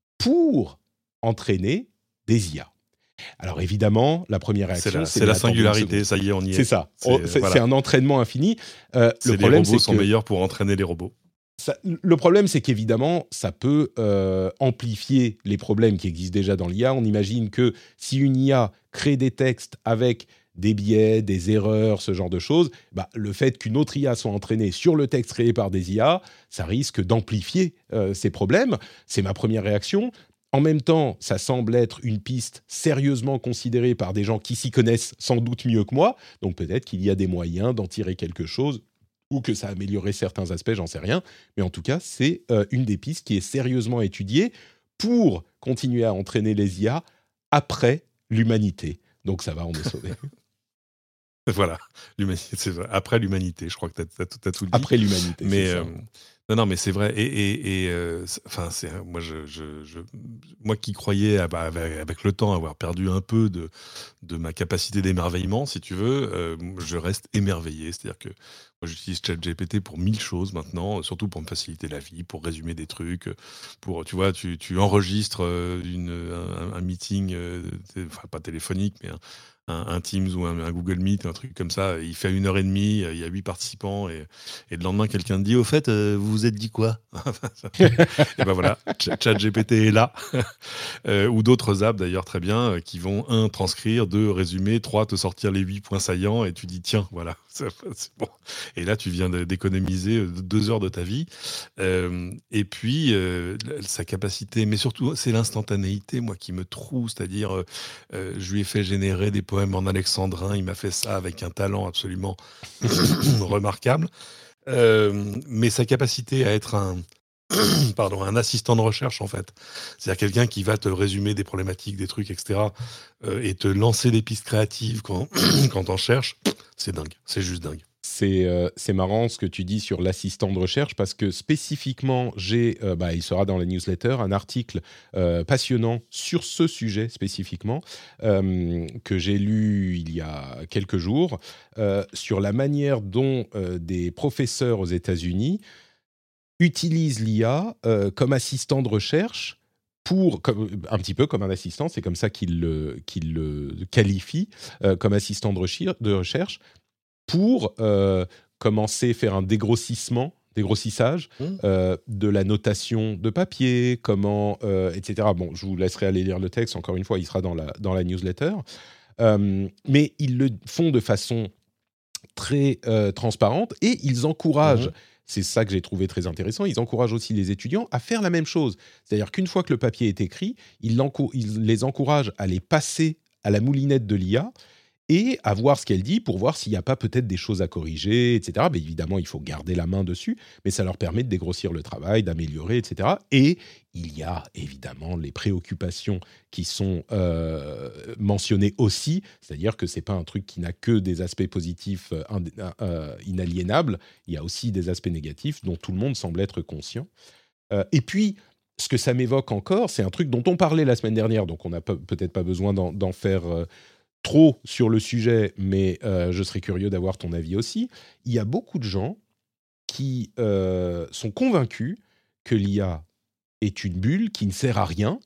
pour entraîner des I A. Alors évidemment, la première réaction, c'est la, c'est, c'est la singularité, ça y est, on y est. C'est ça, c'est, c'est, voilà. c'est un entraînement infini. Euh, c'est le problème, les robots c'est sont que... meilleurs pour entraîner les robots. Ça, le problème, c'est qu'évidemment, ça peut euh, amplifier les problèmes qui existent déjà dans l'I A. On imagine que si une I A crée des textes avec des biais, des erreurs, ce genre de choses, bah, le fait qu'une autre I A soit entraînée sur le texte créé par des I A, ça risque d'amplifier euh, ces problèmes. C'est ma première réaction. En même temps, ça semble être une piste sérieusement considérée par des gens qui s'y connaissent sans doute mieux que moi. Donc peut-être qu'il y a des moyens d'en tirer quelque chose ou que ça améliorerait certains aspects, j'en sais rien. Mais en tout cas, c'est euh, une des pistes qui est sérieusement étudiée pour continuer à entraîner les I A après l'humanité. Donc ça va, on est sauvé. Voilà, l'humanité, c'est vrai. Après l'humanité, je crois que tu as tout, tout dit. Après l'humanité, mais, c'est ça. Euh, non, non, mais c'est vrai. Et, et, et euh, enfin, c'est, moi, je, je, je, moi qui croyais, avec, avec le temps, avoir perdu un peu de, de ma capacité d'émerveillement, si tu veux, euh, je reste émerveillé. C'est-à-dire que moi, j'utilise ChatGPT pour mille choses maintenant, surtout pour me faciliter la vie, pour résumer des trucs, pour, tu vois, tu, tu enregistres une, un, un meeting, euh, enfin, pas téléphonique, mais un, Un, un Teams ou un, un Google Meet, un truc comme ça, il fait une heure et demie, il y a huit participants, et, et le lendemain, quelqu'un te dit, au fait, euh, vous vous êtes dit quoi? Et ben voilà, ChatGPT est là, euh, ou d'autres apps d'ailleurs très bien, qui vont, un, transcrire, deux, résumer, trois, te sortir les huit points saillants, et tu dis, tiens, voilà, c'est, c'est bon. Et là, tu viens de, d'économiser deux heures de ta vie, euh, et puis, euh, sa capacité, mais surtout, c'est l'instantanéité, moi, qui me trouve, c'est-à-dire, euh, je lui ai fait générer des poèmes en alexandrin, il m'a fait ça avec un talent absolument remarquable. Euh, mais sa capacité à être un, pardon, un assistant de recherche, en fait, c'est-à-dire quelqu'un qui va te résumer des problématiques, des trucs, et cetera, euh, et te lancer des pistes créatives quand, quand t'en cherches, c'est dingue, c'est juste dingue. C'est, euh, c'est marrant ce que tu dis sur l'assistant de recherche parce que spécifiquement, j'ai, euh, bah, il sera dans la newsletter, un article euh, passionnant sur ce sujet spécifiquement euh, que j'ai lu il y a quelques jours euh, sur la manière dont euh, des professeurs aux États-Unis utilisent l'I A euh, comme assistant de recherche pour, comme, un petit peu comme un assistant, c'est comme ça qu'ils le, qu'ils le qualifient, euh, comme assistant de, rechi- de recherche, pour euh, commencer à faire un dégrossissement, dégrossissage mmh. euh, de la notation de papier, comment, euh, et cetera. Bon, je vous laisserai aller lire le texte, encore une fois, il sera dans la, dans la newsletter. Euh, mais ils le font de façon très euh, transparente et ils encouragent, mmh. c'est ça que j'ai trouvé très intéressant, ils encouragent aussi les étudiants à faire la même chose. C'est-à-dire qu'une fois que le papier est écrit, ils, ils les encouragent à les passer à la moulinette de l'I A et à voir ce qu'elle dit pour voir s'il n'y a pas peut-être des choses à corriger, et cetera. Mais évidemment, il faut garder la main dessus, mais ça leur permet de dégrossir le travail, d'améliorer, et cetera. Et il y a évidemment les préoccupations qui sont euh, mentionnées aussi, c'est-à-dire que ce n'est pas un truc qui n'a que des aspects positifs euh, euh, inaliénables, il y a aussi des aspects négatifs dont tout le monde semble être conscient. Euh, et puis, ce que ça m'évoque encore, c'est un truc dont on parlait la semaine dernière, donc on n'a peut-être pas besoin d'en, d'en faire... Euh, trop sur le sujet, mais euh, je serais curieux d'avoir ton avis aussi. Il y a beaucoup de gens qui euh, sont convaincus que l'I A est une bulle qui ne sert à rien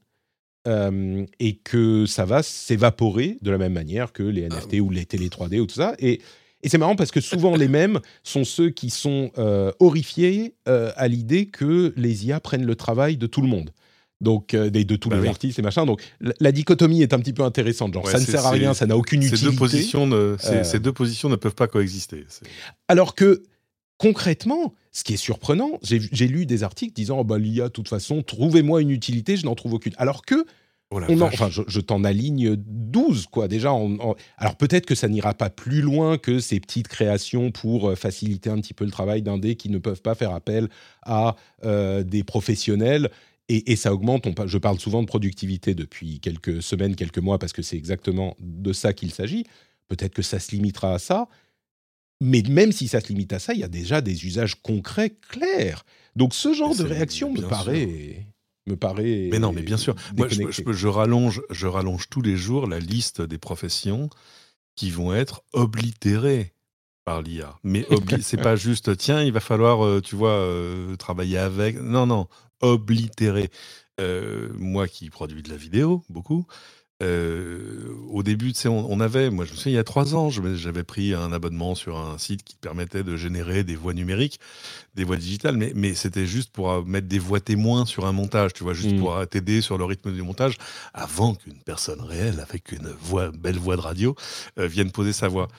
euh, et que ça va s'évaporer de la même manière que les N F T ou les télé trois D ou tout ça. Et, et c'est marrant parce que souvent les mêmes sont ceux qui sont euh, horrifiés euh, à l'idée que les I A prennent le travail de tout le monde. Donc, euh, de, de tous bah les oui. artistes et machin. Donc, la, la dichotomie est un petit peu intéressante. Genre, ouais, ça ne sert à rien, ça n'a aucune ces utilité. Deux positions ne, ces, euh... ces deux positions ne peuvent pas coexister. C'est... Alors que, concrètement, ce qui est surprenant, j'ai, j'ai lu des articles disant oh, bah, l'I A, de toute façon, trouvez-moi une utilité, je n'en trouve aucune. Alors que, oh on en, enfin, je, je t'en aligne douze, quoi, déjà. En, en, alors, peut-être que ça n'ira pas plus loin que ces petites créations pour faciliter un petit peu le travail d'indés qui ne peuvent pas faire appel à euh, des professionnels. Et, et ça augmente, on, je parle souvent de productivité depuis quelques semaines, quelques mois, parce que c'est exactement de ça qu'il s'agit. Peut-être que ça se limitera à ça, mais même si ça se limite à ça, il y a déjà des usages concrets, clairs. Donc ce genre de réaction me paraît, me paraît... Mais non, mais bien sûr. Moi, je, je, je, rallonge, je rallonge tous les jours la liste des professions qui vont être oblitérées par l'I A. Mais obli- c'est pas juste, tiens, il va falloir, euh, tu vois, euh, travailler avec... Non, non. Oblitéré. Euh, moi qui produis de la vidéo, beaucoup, Euh, au début, tu sais, on, on avait, moi je me souviens, il y a trois ans, je- j'avais pris un abonnement sur un site qui permettait de générer des voix numériques, des voix digitales, mais, mais c'était juste pour euh, mettre des voix témoins sur un montage, tu vois, juste Mm. pour euh, t'aider sur le rythme du montage, avant qu'une personne réelle, avec une voix, belle voix de radio, euh, vienne poser sa voix.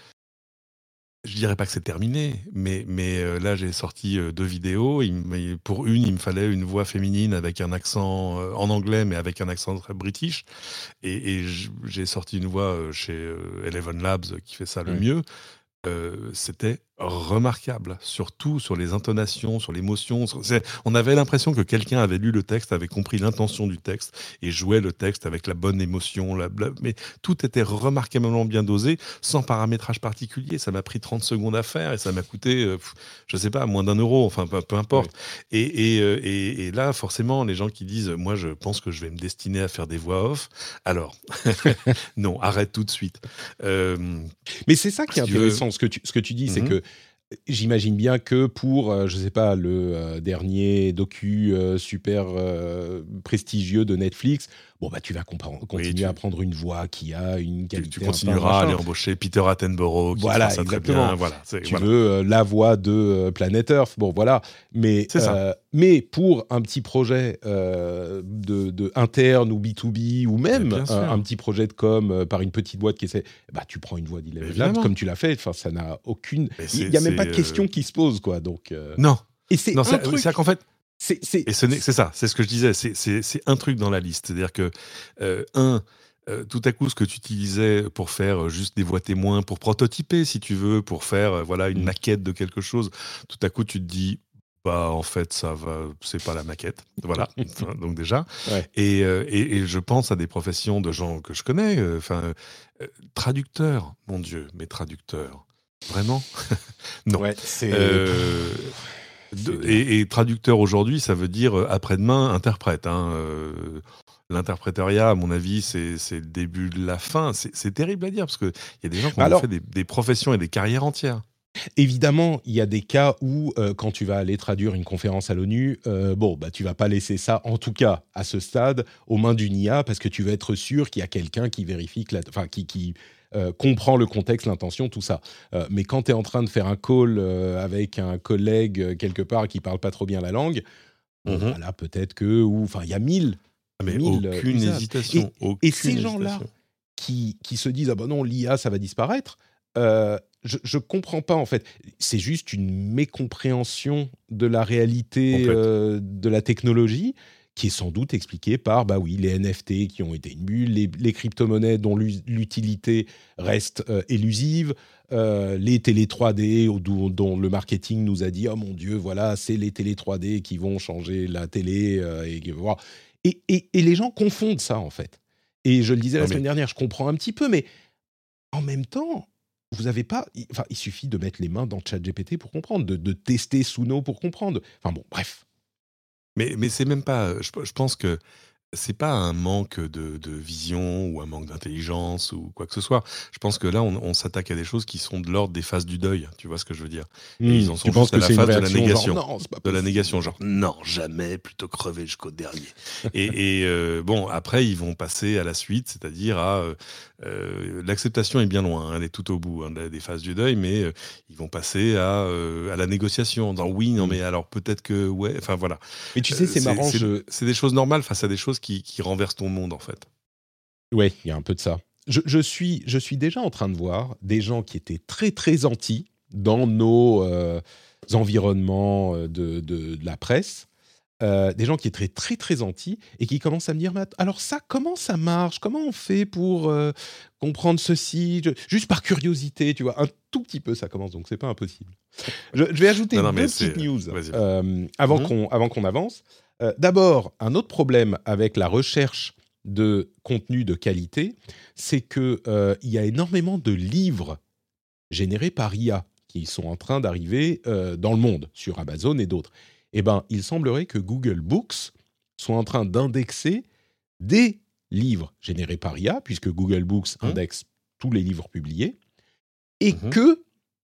Je dirais pas que c'est terminé, mais, mais euh, là j'ai sorti euh, deux vidéos. Il m- pour une, il me fallait une voix féminine avec un accent euh, en anglais, mais avec un accent très british. Et, et j- j'ai sorti une voix euh, chez euh, Eleven Labs qui fait ça le Ouais. mieux. Euh, c'était remarquable, surtout sur les intonations, sur l'émotion. sur- c'est- On avait l'impression que quelqu'un avait lu le texte, avait compris l'intention du texte et jouait le texte avec la bonne émotion. La, la- mais tout était remarquablement bien dosé, sans paramétrage particulier. Ça m'a pris trente secondes à faire et ça m'a coûté, euh, pff, je sais pas, moins d'un euro, enfin peu, peu importe. Et, et, euh, et- et là, forcément, les gens qui disent, moi je pense que je vais me destiner à faire des voix off, alors, non, arrête tout de suite. Euh, Mais c'est ça qui est Si tu veux- intéressant, ce que tu, ce que tu dis, c'est Mhm. que j'imagine bien que pour, euh, je sais pas, le euh, dernier docu euh, super euh, prestigieux de Netflix, bon bah tu vas compre- continuer tu- à prendre une voix qui a une Tu, qualité. tu un continueras peu à machin. aller embaucher Peter Attenborough qui Voilà, fera ça exactement. très bien. Voilà, c'est, Tu voilà. veux euh, la voix de euh, Planet Earth, bon voilà. Mais, C'est ça. euh, mais pour un petit projet euh, de, de interne ou B deux B ou même Mais bien sûr. euh, un petit projet de com euh, par une petite boîte qui essaie, bah tu prends une voix d'Eleven Labs Évidemment. comme tu l'as fait. Enfin, ça n'a aucune. Mais Il c'est- n'y a même pas de c'est, question euh, qui se pose quoi. Donc euh, Non, et c'est non un c'est, truc. c'est qu'en fait, C'est, c'est, et ce n'est- c'est ça, c'est ce que je disais, c'est, c'est, c'est un truc dans la liste. C'est-à-dire que, euh, un, euh, tout à coup, ce que tu utilisais pour faire euh, juste des voix témoins, pour prototyper, si tu veux, pour faire euh, voilà, une Mm. maquette de quelque chose, tout à coup, tu te dis, bah, en fait, ça va, c'est pas la maquette. Voilà, Enfin, donc déjà. Ouais. Et, euh, et, et je pense à des professions de gens que je connais, euh, enfin, euh, traducteurs, mon Dieu, mais traducteurs. Vraiment Non. ouais, c'est. Euh, de- C'est- et, et traducteur aujourd'hui, ça veut dire euh, après-demain interprète. Hein. Euh, l'interprétariat, à mon avis, c'est, c'est le début de la fin. C'est, c'est terrible à dire parce qu'il y a des gens qui ont Alors- fait des, des professions et des carrières entières. Évidemment, il y a des cas où, euh, quand tu vas aller traduire une conférence à l'ONU, euh, bon, bah, tu vas pas laisser ça, en tout cas à ce stade, aux mains d'une I A, parce que tu veux être sûr qu'il y a quelqu'un qui vérifie, que la, enfin, qui, qui euh, comprend le contexte, l'intention, tout ça. Euh, mais quand tu es en train de faire un call euh, avec un collègue euh, quelque part qui parle pas trop bien la langue, bon, Mhm. bah, là, peut-être que, ou, enfin, il y a mille, Mais mille euh, aucune usages. hésitation. Et, aucune et ces gens-là, hésitation. qui, qui se disent « Ah ben non, l'I A, ça va disparaître euh, », je ne comprends pas, en fait. C'est juste une mécompréhension de la réalité Complète. euh, de la technologie qui est sans doute expliquée par, bah oui, les N F T qui ont été une bulle, les, les crypto-monnaies dont l'u- l'utilité reste euh, élusive, euh, les télé trois D au- dont, dont le marketing nous a dit « Oh mon Dieu, voilà, c'est les télé trois D qui vont changer la télé. euh, » et, voilà. et, et, et les gens confondent ça, en fait. Et je le disais la Non, mais- semaine dernière, je comprends un petit peu, mais en même temps, vous avez pas. il- Enfin, il suffit de mettre les mains dans ChatGPT pour comprendre, de, de tester Suno pour comprendre. Enfin bon, bref. Mais, mais c'est même pas. Je, je pense que c'est pas un manque de, de vision ou un manque d'intelligence ou quoi que ce soit. Je pense que là, on, on s'attaque à des choses qui sont de l'ordre des phases du deuil. Tu vois ce que je veux dire? Et ils en sont tu penses juste à que la c'est une phase de la réaction négation. genre, non, c'est pas De la possible. négation, genre non, jamais, plutôt crever jusqu'au dernier. et et euh, bon, après, ils vont passer à la suite, c'est-à-dire à. Euh, euh, l'acceptation est bien loin, hein, elle est tout au bout hein, des phases du deuil, mais euh, ils vont passer à, euh, à la négociation, en disant oui, non, Mm. mais alors peut-être que. Ouais, enfin voilà. Mais tu sais, c'est Euh, marrant. C'est, Je... c'est des choses normales face à des choses qui, qui renversent ton monde, en fait. Ouais, il y a un peu de ça. Je, je, suis, je suis déjà en train de voir des gens qui étaient très, très anti dans nos euh, environnements de, de, de la presse. Euh, des gens qui étaient très, très anti et qui commencent à me dire, mais alors ça, comment ça marche? Comment on fait pour euh, comprendre ceci? Je, juste par curiosité, tu vois, un tout petit peu, ça commence, donc c'est pas impossible. Je, je vais ajouter Non, non, deux mais petites c'est- news vas-y. euh, avant, Mhm. qu'on, avant qu'on avance. Euh, d'abord, un autre problème avec la recherche de contenu de qualité, c'est qu'il euh, y a énormément de livres générés par I A qui sont en train d'arriver euh, dans le monde, sur Amazon et d'autres. Eh bien, il semblerait que Google Books soit en train d'indexer des livres générés par I A, puisque Google Books Mmh. indexe tous les livres publiés, et Mmh. que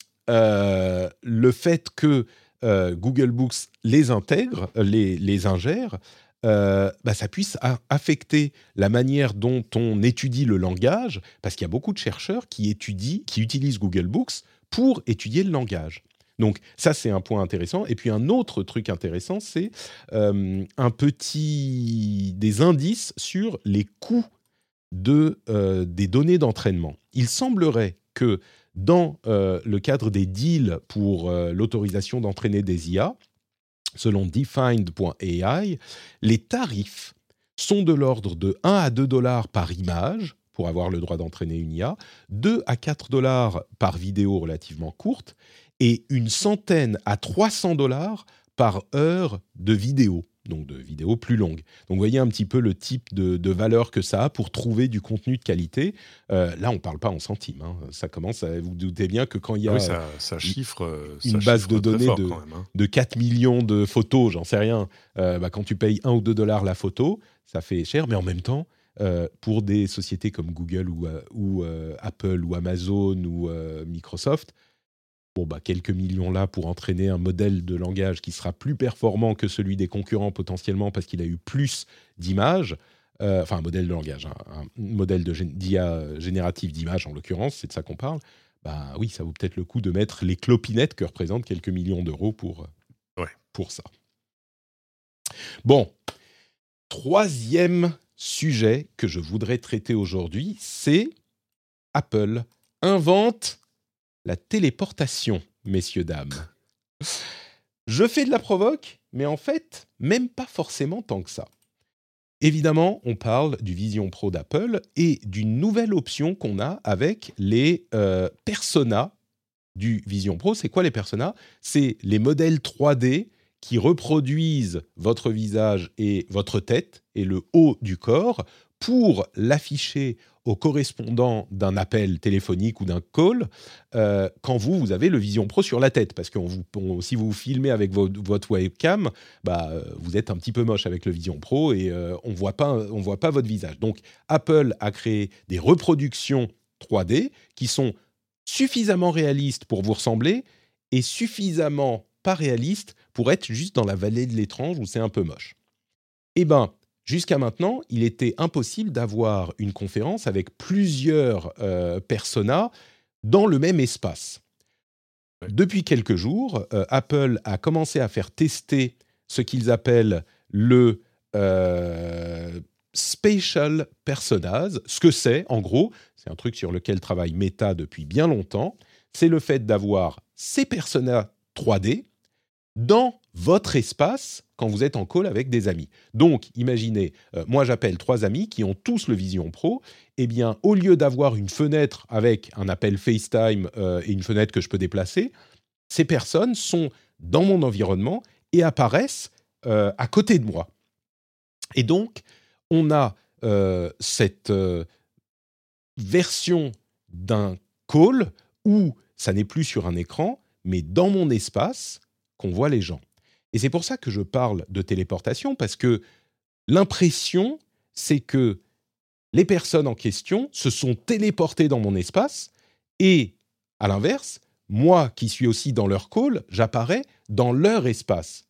euh, le fait que euh, Google Books les intègre, les, les ingère, euh, bah, ça puisse a- affecter la manière dont on étudie le langage, parce qu'il y a beaucoup de chercheurs qui étudient, qui utilisent Google Books pour étudier le langage. Donc ça, c'est un point intéressant. Et puis un autre truc intéressant, c'est euh, un petit des indices sur les coûts de, euh, des données d'entraînement. Il semblerait que dans euh, le cadre des deals pour euh, l'autorisation d'entraîner des I A, selon defined point A I, les tarifs sont de l'ordre de un à deux dollars par image pour avoir le droit d'entraîner une I A, deux à quatre dollars par vidéo relativement courte et une centaine à trois cents dollars par heure de vidéo, donc de vidéos plus longues. Donc vous voyez un petit peu le type de, de valeur que ça a pour trouver du contenu de qualité. Euh, là, on ne parle pas en centimes. Hein. Ça commence, à, vous doutez bien que quand il y a oui, ça, ça chiffre, une ça base chiffre de données fort, de, quand même, hein. de quatre millions de photos, j'en sais rien, euh, bah, quand tu payes un ou deux dollars la photo, ça fait cher, mais en même temps, euh, pour des sociétés comme Google ou, euh, ou euh, Apple ou Amazon ou euh, Microsoft, bon, bah, quelques millions là pour entraîner un modèle de langage qui sera plus performant que celui des concurrents potentiellement parce qu'il a eu plus d'images, euh, enfin un modèle de langage, hein, un modèle de gén- d'I A générative d'images en l'occurrence, c'est de ça qu'on parle, bah oui, ça vaut peut-être le coup de mettre les clopinettes que représentent quelques millions d'euros pour, Ouais. pour ça. Bon, troisième sujet que je voudrais traiter aujourd'hui, c'est Apple invente la téléportation, messieurs, dames. Je fais de la provoque, mais en fait, même pas forcément tant que ça. Évidemment, on parle du Vision Pro d'Apple et d'une nouvelle option qu'on a avec les euh, personas du Vision Pro. C'est quoi les personas ? C'est les modèles trois D qui reproduisent votre visage et votre tête et le haut du corps pour l'afficher au correspondant d'un appel téléphonique ou d'un call euh, quand vous, vous avez le Vision Pro sur la tête. Parce que on vous, on, si vous vous filmez avec vo- votre webcam, bah, euh, vous êtes un petit peu moche avec le Vision Pro et euh, on ne voit pas, on voit pas votre visage. Donc, Apple a créé des reproductions trois D qui sont suffisamment réalistes pour vous ressembler et suffisamment pas réalistes pour être juste dans la vallée de l'étrange où c'est un peu moche. Eh bien, jusqu'à maintenant, il était impossible d'avoir une conférence avec plusieurs euh, personas dans le même espace. Ouais. Depuis quelques jours, euh, Apple a commencé à faire tester ce qu'ils appellent le euh, Spatial Personas. Ce que c'est, en gros, c'est un truc sur lequel travaille Meta depuis bien longtemps, c'est le fait d'avoir ces personas trois D dans votre espace quand vous êtes en call avec des amis. Donc, imaginez, euh, moi j'appelle trois amis qui ont tous le Vision Pro. Eh bien, au lieu d'avoir une fenêtre avec un appel FaceTime euh, et une fenêtre que je peux déplacer, ces personnes sont dans mon environnement et apparaissent euh, à côté de moi. Et donc, on a euh, cette euh, version d'un call où ça n'est plus sur un écran, mais dans mon espace, qu'on voit les gens. Et c'est pour ça que je parle de téléportation, parce que l'impression, c'est que les personnes en question se sont téléportées dans mon espace, et à l'inverse, moi qui suis aussi dans leur call, j'apparais dans leur espace.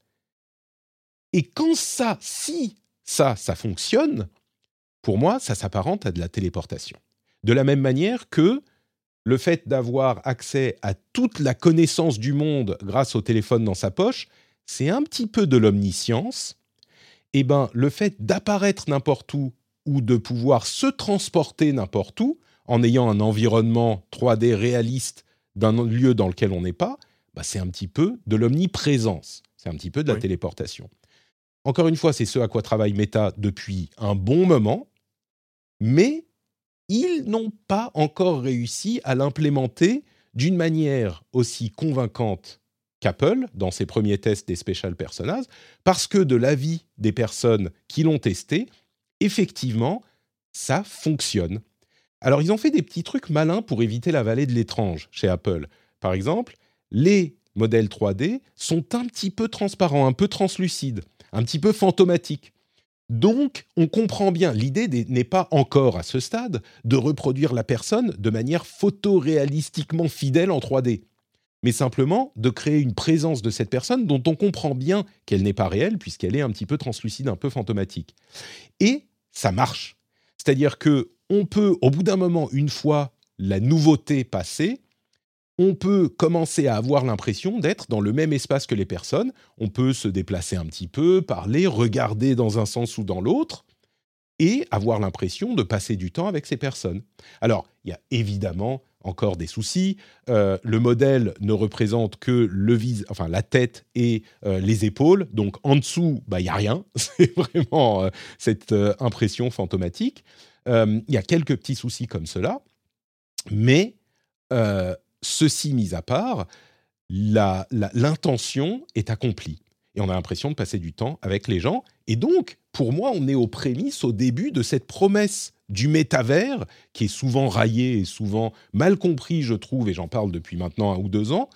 Et quand ça, si ça, ça fonctionne, pour moi, ça s'apparente à de la téléportation. De la même manière que le fait d'avoir accès à toute la connaissance du monde grâce au téléphone dans sa poche, c'est un petit peu de l'omniscience. Eh bien, le fait d'apparaître n'importe où ou de pouvoir se transporter n'importe où en ayant un environnement trois D réaliste d'un lieu dans lequel on n'est pas, bah, c'est un petit peu de l'omniprésence. C'est un petit peu de la oui. téléportation. Encore une fois, c'est ce à quoi travaille Meta depuis un bon moment, mais ils n'ont pas encore réussi à l'implémenter d'une manière aussi convaincante qu'Apple, dans ses premiers tests des Spatial Personas, parce que de l'avis des personnes qui l'ont testé, effectivement, ça fonctionne. Alors, ils ont fait des petits trucs malins pour éviter la vallée de l'étrange chez Apple. Par exemple, les modèles trois D sont un petit peu transparents, un peu translucides, un petit peu fantomatiques. Donc, on comprend bien, l'idée n'est pas encore à ce stade de reproduire la personne de manière photoréalistiquement fidèle en trois D. mais simplement de créer une présence de cette personne dont on comprend bien qu'elle n'est pas réelle, puisqu'elle est un petit peu translucide, un peu fantomatique. Et ça marche. C'est-à-dire qu'on peut, au bout d'un moment, une fois la nouveauté passée, on peut commencer à avoir l'impression d'être dans le même espace que les personnes. On peut se déplacer un petit peu, parler, regarder dans un sens ou dans l'autre, et avoir l'impression de passer du temps avec ces personnes. Alors, il y a évidemment encore des soucis. Euh, le modèle ne représente que le vis- enfin, la tête et euh, les épaules. Donc, en dessous, bah, il n'y a rien. C'est vraiment euh, cette euh, impression fantomatique. Euh, il y a quelques petits soucis comme cela. Mais, euh, ceci mis à part, la, la, l'intention est accomplie. Et on a l'impression de passer du temps avec les gens. Et donc, pour moi, on est aux prémices, au début de cette promesse du métavers, qui est souvent raillée et souvent mal compris, je trouve, et j'en parle depuis maintenant un ou deux ans.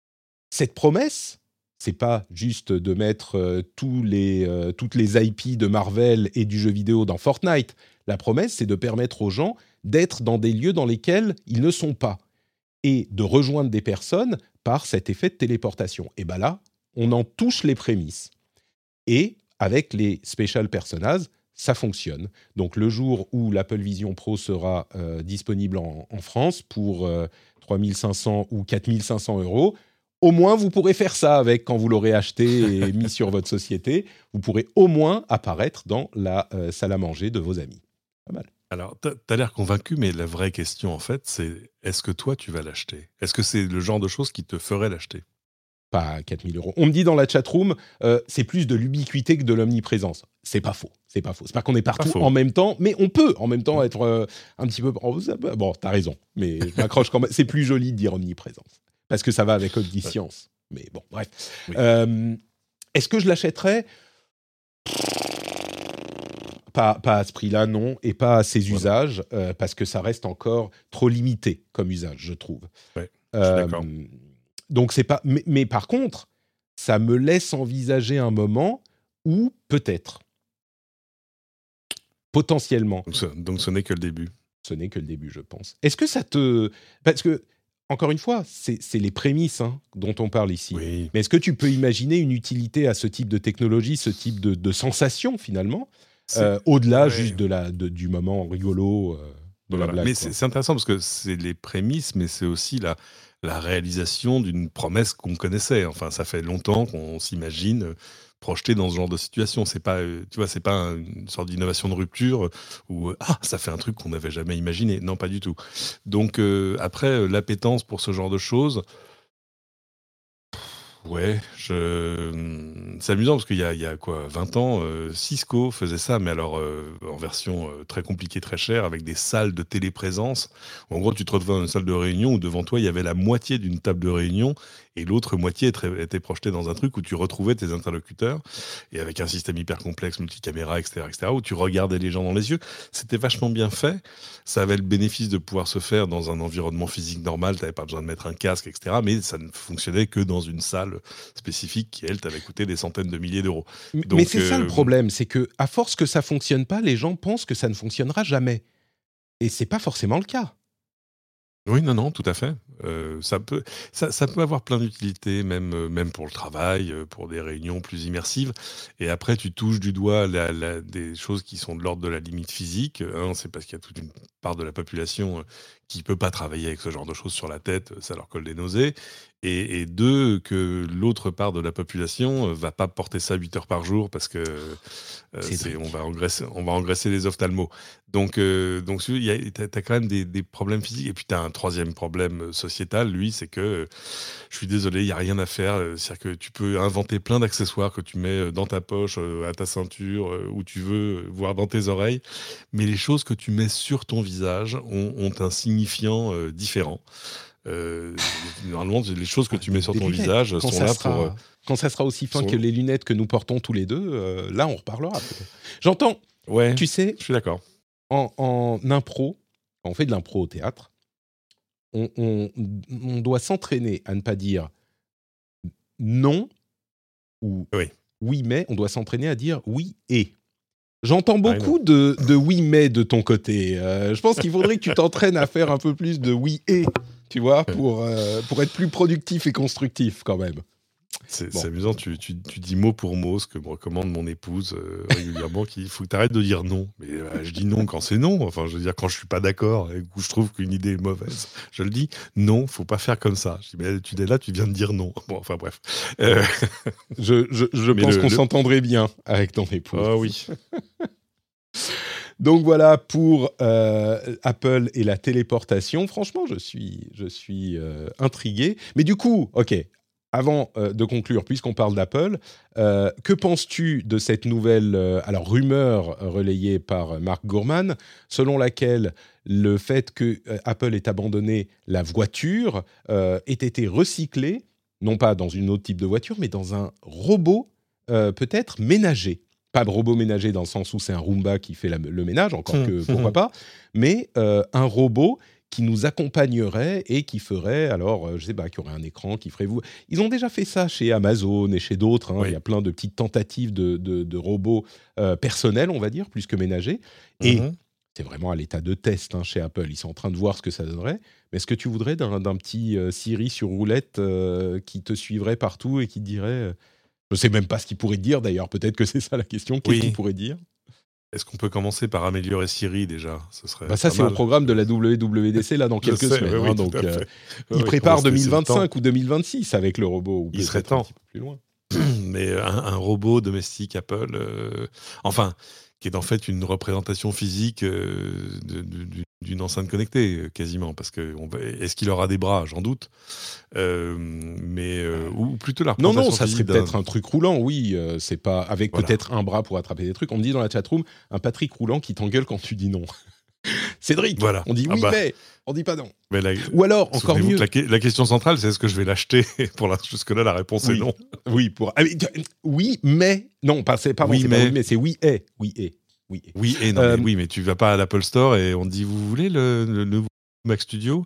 Cette promesse, c'est pas juste de mettre euh, tous les, euh, toutes les I P de Marvel et du jeu vidéo dans Fortnite. La promesse, c'est de permettre aux gens d'être dans des lieux dans lesquels ils ne sont pas et de rejoindre des personnes par cet effet de téléportation. Et bien là, on en touche les prémices. Et avec les Special Personas, ça fonctionne. Donc le jour où l'Apple Vision Pro sera euh, disponible en, en France pour euh, trois mille cinq cents ou quatre mille cinq cents euros, au moins vous pourrez faire ça avec quand vous l'aurez acheté et mis sur votre société. Vous pourrez au moins apparaître dans la euh, salle à manger de vos amis. Pas mal. Alors, tu as l'air convaincu, mais la vraie question, en fait, c'est est-ce que toi, tu vas l'acheter ? Est-ce que c'est le genre de choses qui te ferait l'acheter ? Pas quatre mille euros. On me dit dans la chatroom, euh, c'est plus de l'ubiquité que de l'omniprésence. C'est pas faux. C'est pas faux. C'est pas qu'on est partout en même temps, mais on peut en même temps être euh, un petit peu. Bon, t'as raison, mais je m'accroche quand même. C'est plus joli de dire omniprésence parce que ça va avec omniscience. Mais bon, bref. Oui. Euh, est-ce que je l'achèterais ? Pas, pas à ce prix-là, non, et pas à ces voilà. usages, euh, parce que ça reste encore trop limité comme usage, je trouve. Ouais, euh, je suis d'accord. Donc c'est pas. Mais, mais par contre, ça me laisse envisager un moment où peut-être, potentiellement. Donc ce, donc ce n'est que le début. Ce n'est que le début, je pense. Est-ce que ça te, parce que encore une fois, c'est, c'est les prémices hein, dont on parle ici. Oui. Mais est-ce que tu peux imaginer une utilité à ce type de technologie, ce type de, de sensation finalement, euh, au-delà ouais. juste de la, de, du moment rigolo euh, de voilà. la blague. Mais c'est, c'est intéressant parce que c'est les prémices, mais c'est aussi la la réalisation d'une promesse qu'on connaissait. Enfin, ça fait longtemps qu'on s'imagine projeté dans ce genre de situation. C'est pas, tu vois, c'est pas une sorte d'innovation de rupture où ah, ça fait un truc qu'on n'avait jamais imaginé. Non, pas du tout. Donc euh, après, l'appétence pour ce genre de choses. Ouais, je... c'est amusant parce qu'il y a, il y a quoi, vingt ans, euh, Cisco faisait ça, mais alors euh, en version euh, très compliquée, très chère, avec des salles de téléprésence. En gros, tu te retrouvais dans une salle de réunion où devant toi, il y avait la moitié d'une table de réunion et l'autre moitié était, était projetée dans un truc où tu retrouvais tes interlocuteurs et avec un système hyper complexe, multicaméra, et cetera, et cetera, où tu regardais les gens dans les yeux. C'était vachement bien fait. Ça avait le bénéfice de pouvoir se faire dans un environnement physique normal. Tu n'avais pas besoin de mettre un casque, et cetera. Mais ça ne fonctionnait que dans une salle spécifique qui, elle, t'avait coûté des centaines de milliers d'euros. Donc, mais c'est euh... ça le problème, c'est que à force que ça fonctionne pas, les gens pensent que ça ne fonctionnera jamais. Et c'est pas forcément le cas. Oui, non, non, tout à fait. Euh, ça peut, ça, ça peut avoir plein d'utilités, même, euh, même pour le travail, euh, pour des réunions plus immersives. Et après, tu touches du doigt la, la, des choses qui sont de l'ordre de la limite physique. Un, c'est parce qu'il y a toute une part de la population euh, qui ne peut pas travailler avec ce genre de choses sur la tête, ça leur colle des nausées. Et, et deux, que l'autre part de la population ne va pas porter ça huit heures par jour parce que euh, c'est c'est, on, va engraisser, on va engraisser les ophtalmos. Donc, euh, donc tu as quand même des, des problèmes physiques. Et puis, tu as un troisième problème sociétal, lui, c'est que, euh, je suis désolé, il n'y a rien à faire. C'est-à-dire que tu peux inventer plein d'accessoires que tu mets dans ta poche, euh, à ta ceinture, euh, où tu veux, voire dans tes oreilles. Mais les choses que tu mets sur ton visage ont, ont un signifiant euh, différent. Euh, normalement, les choses que tu mets sur ton visage quand sont là sera, pour... Euh, quand ça sera aussi fin sont... que les lunettes que nous portons tous les deux, euh, là, on reparlera peut-être. J'entends, ouais, tu sais, je suis d'accord. En, en impro, quand on fait de l'impro au théâtre, on, on, on doit s'entraîner à ne pas dire non ou oui, oui mais, on doit s'entraîner à dire oui et. J'entends beaucoup de, de oui mais de ton côté. Euh, je pense qu'il faudrait que tu t'entraînes à faire un peu plus de oui et. tu vois, pour, euh, pour être plus productif et constructif quand même. C'est, Bon. c'est amusant, tu, tu, tu dis mot pour mot ce que me recommande mon épouse euh, régulièrement, qu'il faut que tu arrêtes de dire non. Mais euh, je dis non quand c'est non. Enfin, je veux dire, quand je suis pas d'accord et que je trouve qu'une idée est mauvaise, je le dis non, faut pas faire comme ça. Je dis, mais tu es là, tu viens de dire non. Bon, enfin bref. Euh, Je, je, je Mais pense le- qu'on le- s'entendrait bien avec ton épouse. Ah oui. Donc voilà pour euh, Apple et la téléportation. Franchement, je suis, je suis euh, intrigué. Mais du coup, ok, avant euh, de conclure, puisqu'on parle d'Apple, euh, que penses-tu de cette nouvelle euh, alors, rumeur relayée par Mark Gurman, selon laquelle le fait que euh, Apple ait abandonné la voiture euh, ait été recyclé, non pas dans une autre type de voiture, mais dans un robot euh, peut-être ménager. Pas de robot ménager dans le sens où c'est un Roomba qui fait la- le ménage, encore que pourquoi pas, mais euh, un robot qui nous accompagnerait et qui ferait, alors, euh, je sais pas, qui aurait un écran, qui ferait vous. Ils ont déjà fait ça chez Amazon et chez d'autres. Hein. Oui. Il y a plein de petites tentatives de, de, de robots euh, personnels, on va dire, plus que ménagers. Et Mhm. c'est vraiment à l'état de test hein, chez Apple. Ils sont en train de voir ce que ça donnerait. Mais est-ce que tu voudrais d'un, d'un petit euh, Siri sur roulette euh, qui te suivrait partout et qui te dirait. euh, je ne sais même pas ce qu'il pourrait te dire d'ailleurs. Peut-être que c'est ça la question. Qu'est-ce Oui. qu'il pourrait dire? Est-ce qu'on peut commencer par améliorer Siri déjà? Ce serait Bah ça, pas c'est au mal. programme de la W W D C là dans Je quelques sais, semaines. oui, hein, oui, tout donc, à euh, fait. il Oui, prépare faut laisser le temps. deux mille vingt-cinq ou deux mille vingt-six avec le robot. Ou Il serait peut-être un temps. petit peu plus loin. Mais un, un robot domestique Apple, euh, enfin, qui est en fait une représentation physique euh, de- de- du- d'une enceinte connectée, euh, quasiment. Parce que on va- est-ce qu'il aura des bras? J'en doute. Euh, mais, euh, ou plutôt la Non, représentation non, ça serait physique d'un- peut-être un truc roulant, oui. euh, c'est pas avec Voilà. peut-être un bras pour attraper des trucs. On me dit dans la chatroom un Patrick roulant qui t'engueule quand tu dis non. Cédric, Voilà. on dit Ah oui, bah. mais on dit pas non. Mais la- Ou alors, encore souvenez-vous mieux. que La, que- la question centrale, c'est est-ce que je vais l'acheter? Pour la, jusque-là, la réponse Oui. est non. Oui, pour. ah, mais, oui, mais. Non, pas, c'est, pardon, Oui, c'est pas mais. oui, mais c'est oui et. Oui et. Oui et. Oui, et non, Euh, mais oui, mais tu vas pas à l'Apple Store et on te dit, vous voulez le, le nouveau Mac Studio?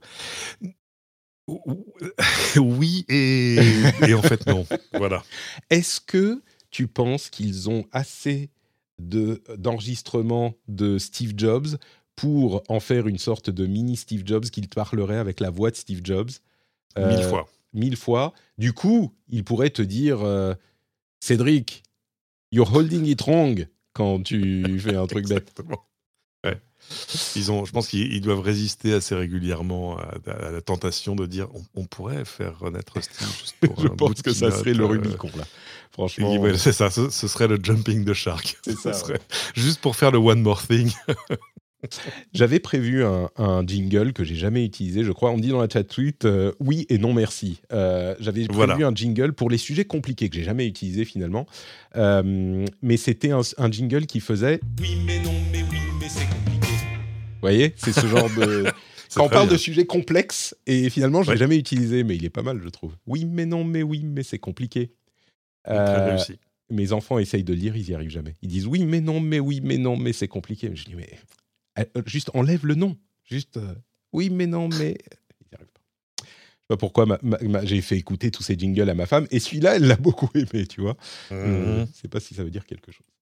Oui, et, et en fait, non. Voilà. Est-ce que tu penses qu'ils ont assez de, d'enregistrements de Steve Jobs pour en faire une sorte de mini Steve Jobs qu'il parlerait avec la voix de Steve Jobs euh, Mille fois. Mille fois. Du coup, il pourrait te dire euh, Cédric, you're holding it wrong quand tu fais un truc bête. Exactement. Ouais. Ils ont, je pense qu'ils ils doivent résister assez régulièrement à, à la tentation de dire on, on pourrait faire renaître Steve juste pour Je un bout pense de que ça keynote, serait le euh, Rubicon, là. Franchement. et ouais, c'est ça, ce, ce serait le jumping de shark. C'est Ce ça, serait juste pour faire le one more thing. J'avais prévu un, un jingle que j'ai jamais utilisé, je crois. On me dit dans la chat tweet euh, oui et non merci. Euh, j'avais prévu Voilà. un jingle pour les sujets compliqués que j'ai jamais utilisé finalement. Euh, mais c'était un, un jingle qui faisait oui mais non mais oui mais c'est compliqué. Vous voyez, c'est ce genre de C'est quand on très parle bien. de sujets complexes et finalement je l'ai Ouais. jamais utilisé, mais il est pas mal je trouve. Oui mais non mais oui mais c'est compliqué. Très Euh, réussi. mes enfants essayent de le lire, ils y arrivent jamais. Ils disent oui mais non mais oui mais non mais c'est compliqué. Je dis mais euh, juste enlève le nom. Juste euh, oui mais non mais ils y arrivent pas. Je sais pas pourquoi ma- ma- ma- j'ai fait écouter tous ces jingles à ma femme et celui-là elle l'a beaucoup aimé, tu vois. Euh, Mhm. je sais pas si ça veut dire quelque chose.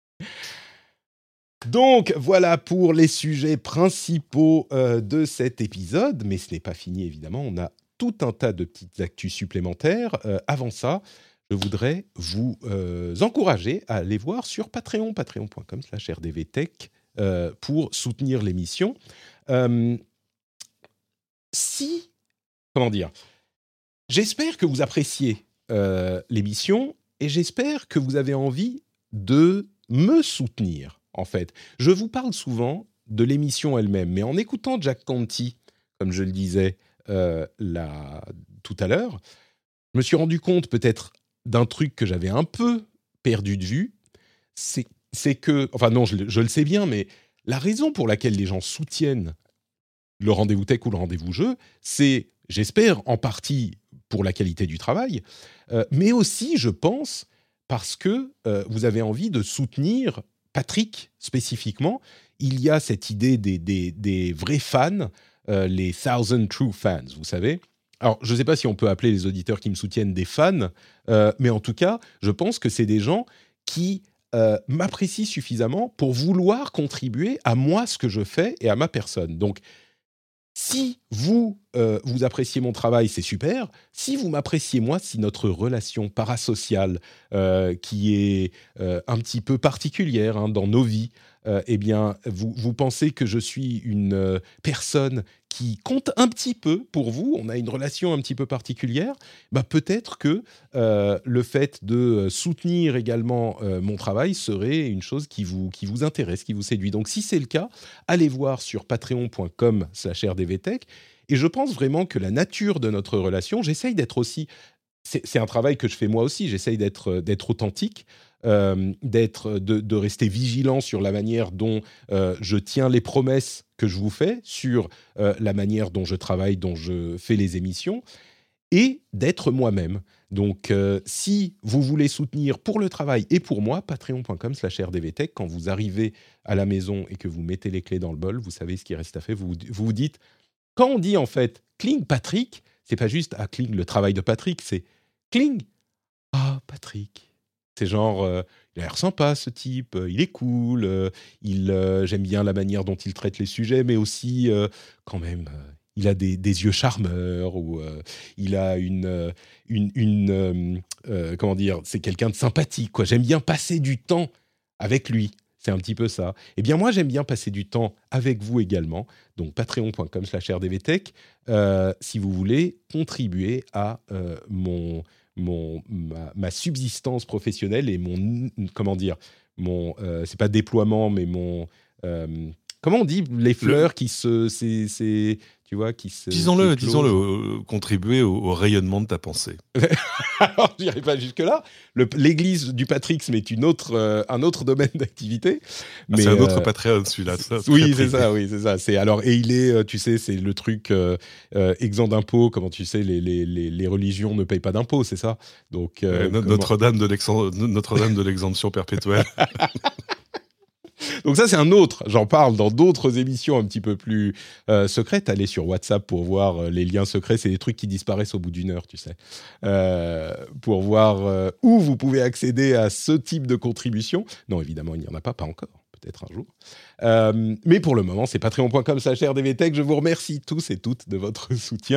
Donc voilà pour les sujets principaux euh, de cet épisode, mais ce n'est pas fini évidemment. On a tout un tas de petites actus supplémentaires. Euh, avant ça, je voudrais vous euh, encourager à aller voir sur Patreon, patreon point com slash r d v tech euh, pour soutenir l'émission. Euh, si, comment dire, j'espère que vous appréciez euh, l'émission et j'espère que vous avez envie de me soutenir, en fait. Je vous parle souvent de l'émission elle-même, mais en écoutant Jack Conti, comme je le disais euh, là, tout à l'heure, je me suis rendu compte peut-être d'un truc que j'avais un peu perdu de vue, c'est, c'est que, enfin non, je, je le sais bien, mais la raison pour laquelle les gens soutiennent le rendez-vous tech ou le rendez-vous jeu, c'est, j'espère, en partie pour la qualité du travail, euh, mais aussi, je pense, parce que euh, vous avez envie de soutenir Patrick spécifiquement. Il y a cette idée des, des, des vrais fans, euh, les thousand true fans, vous savez. Alors, je ne sais pas si on peut appeler les auditeurs qui me soutiennent des fans, euh, mais en tout cas, je pense que c'est des gens qui euh, m'apprécient suffisamment pour vouloir contribuer à moi, ce que je fais, et à ma personne. Donc, Si vous, euh, vous appréciez mon travail, c'est super. Si vous m'appréciez moi, si notre relation parasociale, euh, qui est euh, un petit peu particulière hein, dans nos vies, euh, eh bien, vous, vous pensez que je suis une euh, personne qui compte un petit peu pour vous, on a une relation un petit peu particulière, bah peut-être que euh, le fait de soutenir également euh, mon travail serait une chose qui vous, qui vous intéresse, qui vous séduit. Donc si c'est le cas, allez voir sur patreon.com slash rdvtech. Et je pense vraiment que la nature de notre relation, j'essaye d'être aussi... C'est, c'est un travail que je fais moi aussi, j'essaye d'être, d'être authentique, euh, d'être, de, de rester vigilant sur la manière dont euh, je tiens les promesses que je vous fais, sur euh, la manière dont je travaille, dont je fais les émissions, et d'être moi-même. Donc, euh, si vous voulez soutenir pour le travail et pour moi, patreon.com slash rdvtech, quand vous arrivez à la maison et que vous mettez les clés dans le bol, vous savez ce qui reste à faire, vous vous, vous dites... Quand on dit en fait « Kling Patrick », c'est pas juste « Ah, Kling, le travail de Patrick », c'est « Kling, ah, Patrick ». C'est genre, euh, il a l'air sympa ce type, euh, il est cool, euh, il, euh, j'aime bien la manière dont il traite les sujets, mais aussi, euh, quand même, euh, il a des, des yeux charmeurs, ou euh, il a une... Euh, une, une euh, euh, comment dire, c'est quelqu'un de sympathique, quoi. J'aime bien passer du temps avec lui. C'est un petit peu ça. Eh bien, moi, j'aime bien passer du temps avec vous également. Donc, patreon.com slash rdvtech, euh, si vous voulez contribuer à euh, mon, mon, ma, ma subsistance professionnelle et mon, comment dire, mon, euh, c'est pas déploiement, mais mon, euh, comment on dit, les fleurs le... qui se, c'est, c'est, tu vois, qui se... Disons-le, qui disons-le, euh, contribuer au, au rayonnement de ta pensée. Alors, je n'irai pas jusque-là. Le, l'église du patrixme est une autre, euh, un autre domaine d'activité. Mais ah, c'est un autre euh, Patreon, celui-là. Ça, oui, c'est ça, oui, c'est ça. C'est, alors, et il est, tu sais, c'est le truc euh, euh, exempt d'impôts. Comment tu sais, les, les, les, les religions ne payent pas d'impôts, c'est ça. Donc, euh, euh, comment... Notre-Dame de, l'exem... Notre-Dame de l'exemption perpétuelle. Donc ça, c'est un autre. J'en parle dans d'autres émissions un petit peu plus euh, secrètes. Allez sur WhatsApp pour voir euh, les liens secrets. C'est des trucs qui disparaissent au bout d'une heure, tu sais. Euh, pour voir euh, où vous pouvez accéder à ce type de contribution. Non, évidemment, il n'y en a pas, pas encore. Peut-être un jour. Euh, mais pour le moment, c'est patreon.com slash rdvtech. Je vous remercie tous et toutes de votre soutien.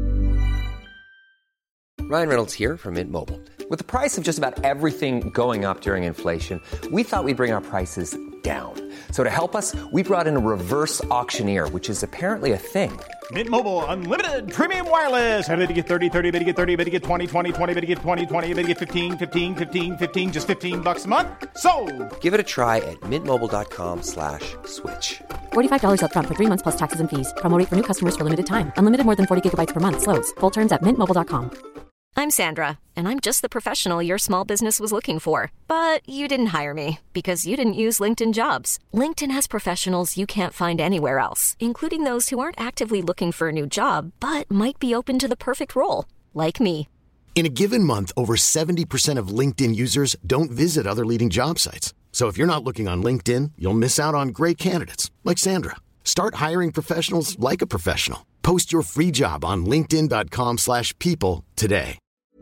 Ryan Reynolds here from Mint Mobile. With the price of just about everything going up during inflation, we thought we'd bring our prices down. So to help us, we brought in a reverse auctioneer, which is apparently a thing. Mint Mobile Unlimited Premium Wireless. How to get thirty, thirty, how to get thirty, how to get twenty, twenty, twenty, how to get twenty, twenty, how to get fifteen, fifteen, fifteen, fifteen, just fifteen bucks a month? Sold! Give it a try at mintmobile.com slash switch. forty-five dollars up front for three months plus taxes and fees. Promo rate for new customers for limited time. Unlimited more than forty gigabytes per month. Slows full terms at mint mobile dot com. I'm Sandra, and I'm just the professional your small business was looking for. But you didn't hire me because you didn't use LinkedIn Jobs. LinkedIn has professionals you can't find anywhere else, including those who aren't actively looking for a new job, but might be open to the perfect role, like me. In a given month, over seventy percent of LinkedIn users don't visit other leading job sites. So if you're not looking on LinkedIn, you'll miss out on great candidates, like Sandra. Start hiring professionals like a professional. Post your free job on linkedin.com slash people today.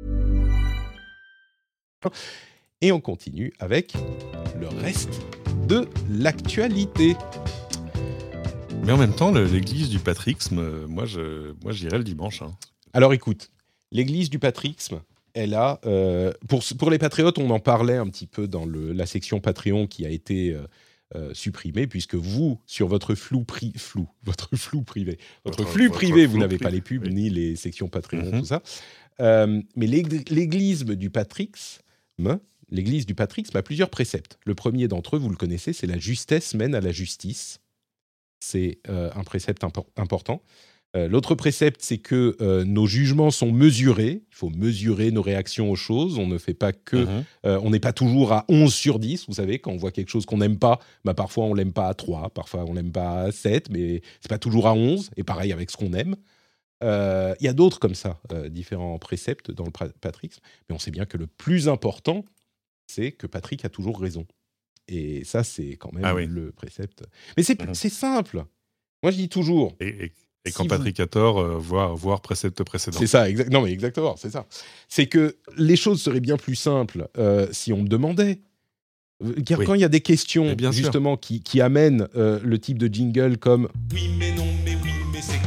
Et on continue avec le reste de l'actualité. Mais en même temps, le, l'église du patrixme, moi, je, moi j'irai le dimanche. Hein. Alors écoute, l'église du patrixme, elle a... Euh, pour, pour les patriotes, on en parlait un petit peu dans le, la section Patreon qui a été euh, euh, supprimée, puisque vous, sur votre flou, pri, flou, votre flou privé, votre, votre flux votre privé, flou vous n'avez privé. Pas les pubs, oui. Ni les sections Patreon, mm-hmm. tout ça. Euh, mais l'église du patrixme, l'église du patrixme a plusieurs préceptes. Le premier d'entre eux, vous le connaissez, c'est la justesse mène à la justice. C'est euh, un précepte impo- important. Euh, l'autre précepte, c'est que euh, nos jugements sont mesurés. Il faut mesurer nos réactions aux choses. On ne fait pas que... Mm-hmm. Euh, on n'est pas toujours à onze sur dix. Vous savez, quand on voit quelque chose qu'on n'aime pas, bah, parfois on ne l'aime pas à trois, parfois on ne l'aime pas à sept, mais ce n'est pas toujours à onze. Et pareil avec ce qu'on aime. Il euh, y a d'autres comme ça, euh, différents préceptes dans le patrixme, mais on sait bien que le plus important, c'est que Patrick a toujours raison. Et ça, c'est quand même ah oui. le précepte. Mais c'est, mmh. c'est simple. Moi, je dis toujours... Et, et, et si quand Patrick vous... a tort, euh, voir, voir précepte précédent. C'est ça, exa- non mais exactement, c'est ça. C'est que les choses seraient bien plus simples euh, si on me demandait. Car oui. quand il y a des questions, justement, qui, qui amènent euh, le type de jingle comme « Oui, mais non, mais oui, mais c'est compliqué ».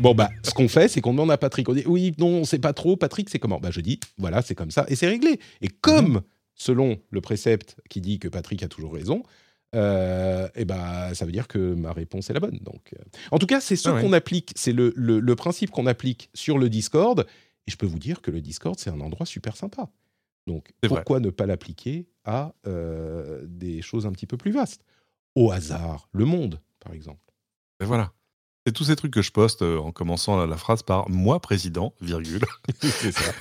Bon, bah, ce qu'on fait, c'est qu'on demande à Patrick. On dit, oui, non, on ne sait pas trop. Patrick, c'est comment ? Bah, je dis, voilà, c'est comme ça. Et c'est réglé. Et comme, mmh. selon le précepte qui dit que Patrick a toujours raison, euh, et bah, ça veut dire que ma réponse est la bonne. Donc, euh... En tout cas, c'est ce ah, qu'on ouais. applique. C'est le, le, le principe qu'on applique sur le Discord. Et je peux vous dire que le Discord, c'est un endroit super sympa. Donc, c'est pourquoi vrai. ne pas l'appliquer à euh, des choses un petit peu plus vastes ? Au hasard, le monde, par exemple. Et voilà. C'est tous ces trucs que je poste euh, en commençant la, la phrase par « moi président, virgule ». C'est ça.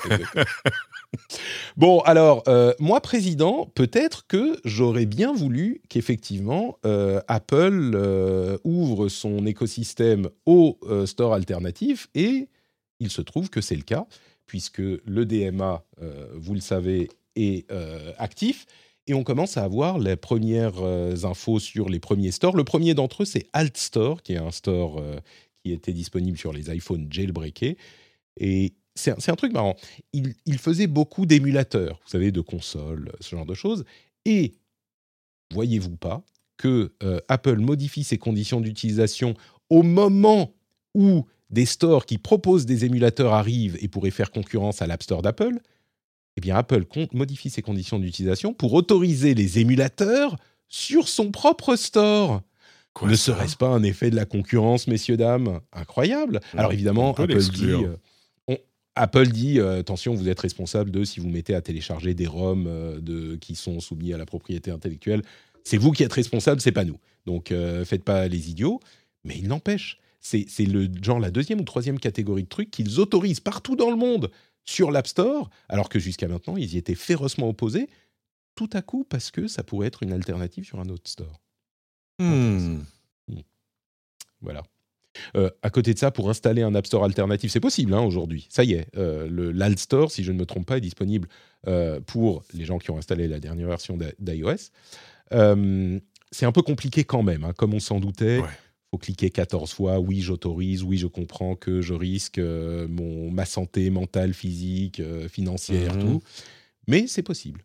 Bon, alors, euh, moi président, peut-être que j'aurais bien voulu qu'effectivement euh, Apple euh, ouvre son écosystème aux euh, stores alternatifs, et il se trouve que c'est le cas, puisque le D M A, euh, vous le savez, est euh, actif. Et on commence à avoir les premières euh, infos sur les premiers stores. Le premier d'entre eux, c'est Alt Store, qui est un store euh, qui était disponible sur les iPhones jailbreakés. Et c'est un, c'est un truc marrant. Il, il faisait beaucoup d'émulateurs, vous savez, de consoles, ce genre de choses. Et voyez-vous pas que euh, Apple modifie ses conditions d'utilisation au moment où des stores qui proposent des émulateurs arrivent et pourraient faire concurrence à l'App Store d'Apple ? Eh bien, Apple modifie ses conditions d'utilisation pour autoriser les émulateurs sur son propre store. Quoi, ne ça serait-ce pas un effet de la concurrence, messieurs, dames ? Incroyable. Ouais, alors évidemment, Apple dit, euh, on, Apple dit euh, attention, vous êtes responsable de si vous mettez à télécharger des ROM euh, de, qui sont soumis à la propriété intellectuelle. C'est vous qui êtes responsable, c'est pas nous. Donc, euh, faites pas les idiots. Mais il n'empêche, c'est, c'est le genre la deuxième ou troisième catégorie de trucs qu'ils autorisent partout dans le monde sur l'App Store, alors que jusqu'à maintenant, ils y étaient férocement opposés, tout à coup, parce que ça pourrait être une alternative sur un autre store. Hmm. Mmh. Voilà. Euh, à côté de ça, pour installer un App Store alternatif, c'est possible hein, aujourd'hui. Ça y est, euh, le, l'Alt Store, si je ne me trompe pas, est disponible euh, pour les gens qui ont installé la dernière version d'iOS. Euh, c'est un peu compliqué quand même, hein, comme on s'en doutait. Ouais. Il faut cliquer quatorze fois, oui j'autorise, oui je comprends que je risque euh, mon, ma santé mentale, physique, euh, financière, mmh. tout. Mais c'est possible.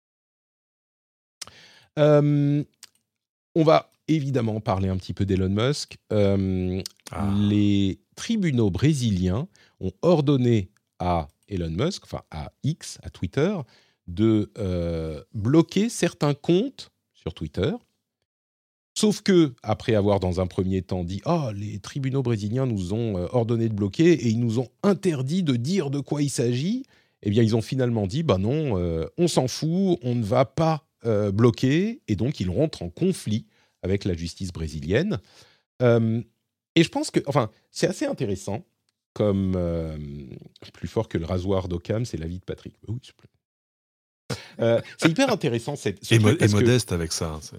Euh, on va évidemment parler un petit peu d'Elon Musk. Euh, ah. Les tribunaux brésiliens ont ordonné à Elon Musk, enfin à X, à Twitter, de euh, bloquer certains comptes sur Twitter. Sauf que, après avoir dans un premier temps dit « Ah, oh, les tribunaux brésiliens nous ont euh, ordonné de bloquer et ils nous ont interdit de dire de quoi il s'agit », eh bien, ils ont finalement dit « Bah non, euh, on s'en fout, on ne va pas euh, bloquer », et donc ils rentrent en conflit avec la justice brésilienne. Euh, et je pense que, enfin, c'est assez intéressant, comme euh, plus fort que le rasoir d'Occam, c'est l'avis de Patrick. Oui, c'est, plus... euh, c'est hyper intéressant. Cette, et, mo- et modeste que... avec ça. C'est...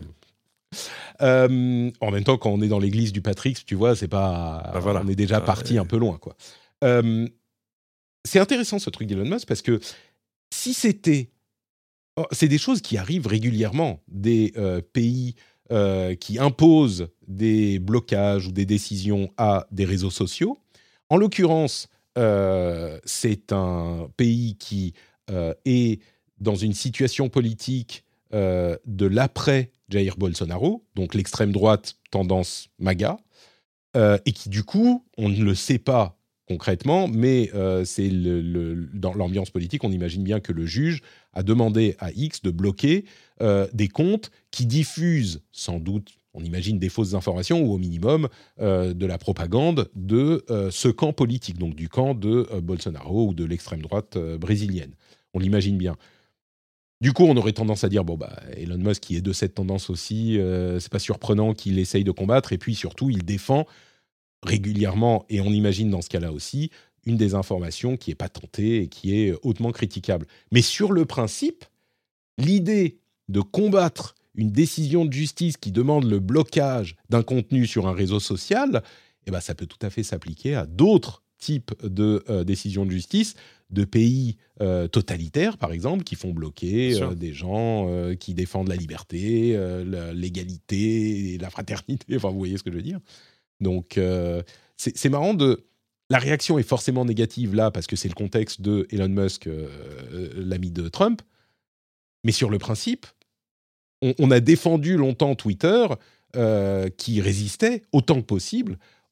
Euh, en même temps, quand on est dans l'église du Patrick, tu vois, c'est pas, bah voilà. on est déjà parti ah, un peu loin, quoi. Euh, c'est intéressant ce truc d'Elon Musk parce que si c'était, oh, c'est des choses qui arrivent régulièrement, des euh, pays euh, qui imposent des blocages ou des décisions à des réseaux sociaux. En l'occurrence, euh, c'est un pays qui euh, est dans une situation politique euh, de l'après Jair Bolsonaro, donc l'extrême droite tendance MAGA, euh, et qui du coup, on ne le sait pas concrètement, mais euh, c'est le, le, dans l'ambiance politique, on imagine bien que le juge a demandé à X de bloquer euh, des comptes qui diffusent sans doute, on imagine, des fausses informations ou au minimum euh, de la propagande de euh, ce camp politique, donc du camp de euh, Bolsonaro ou de l'extrême droite euh, brésilienne. On l'imagine bien. Du coup, on aurait tendance à dire, bon, bah, Elon Musk, qui est de cette tendance aussi, euh, c'est pas surprenant qu'il essaye de combattre, et puis surtout, il défend régulièrement, et on imagine dans ce cas-là aussi, une désinformation qui est patentée et qui est hautement critiquable. Mais sur le principe, l'idée de combattre une décision de justice qui demande le blocage d'un contenu sur un réseau social, eh ben, ça peut tout à fait s'appliquer à d'autres types de euh, décisions de justice, de pays euh, totalitaires, par exemple, qui font bloquer euh, des gens euh, qui défendent la liberté, euh, la, l'égalité, la fraternité, enfin, vous voyez ce que je veux dire. Donc, euh, c'est, c'est marrant de... La réaction est forcément négative là, parce que c'est le contexte de Elon Musk, euh, l'ami de Trump, mais sur le principe, on, on a défendu longtemps Twitter, euh, qui résistait autant que possible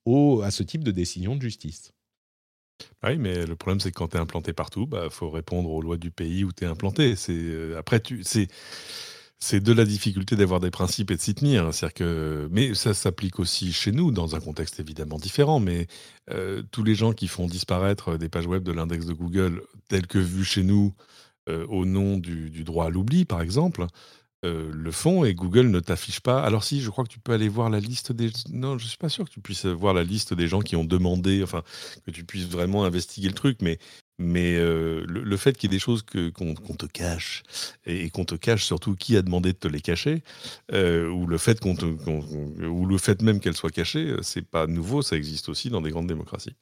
au, à ce type de décision de justice. Oui, mais le problème, c'est que quand tu es implanté partout, il bah, faut répondre aux lois du pays où tu es implanté. C'est, euh, après, tu, c'est, c'est de la difficulté d'avoir des principes et de s'y tenir. C'est-à-dire que, mais ça s'applique aussi chez nous, dans un contexte évidemment différent. Mais euh, tous les gens qui font disparaître des pages web de l'index de Google, telles que vues chez nous, euh, au nom du, du droit à l'oubli, par exemple, euh, le font et Google ne t'affiche pas. Alors si, je crois que tu peux aller voir la liste des... Non, je suis pas sûr que tu puisses voir la liste des gens qui ont demandé, enfin, que tu puisses vraiment investiguer le truc, mais, mais euh, le, le fait qu'il y ait des choses que, qu'on, qu'on te cache, et, et qu'on te cache surtout qui a demandé de te les cacher, euh, ou, le fait qu'on te, qu'on, ou le fait même qu'elles soient cachées, c'est pas nouveau, ça existe aussi dans des grandes démocraties.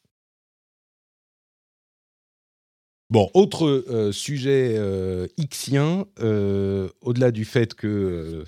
Bon, autre euh, sujet euh, xien, euh, au-delà du fait que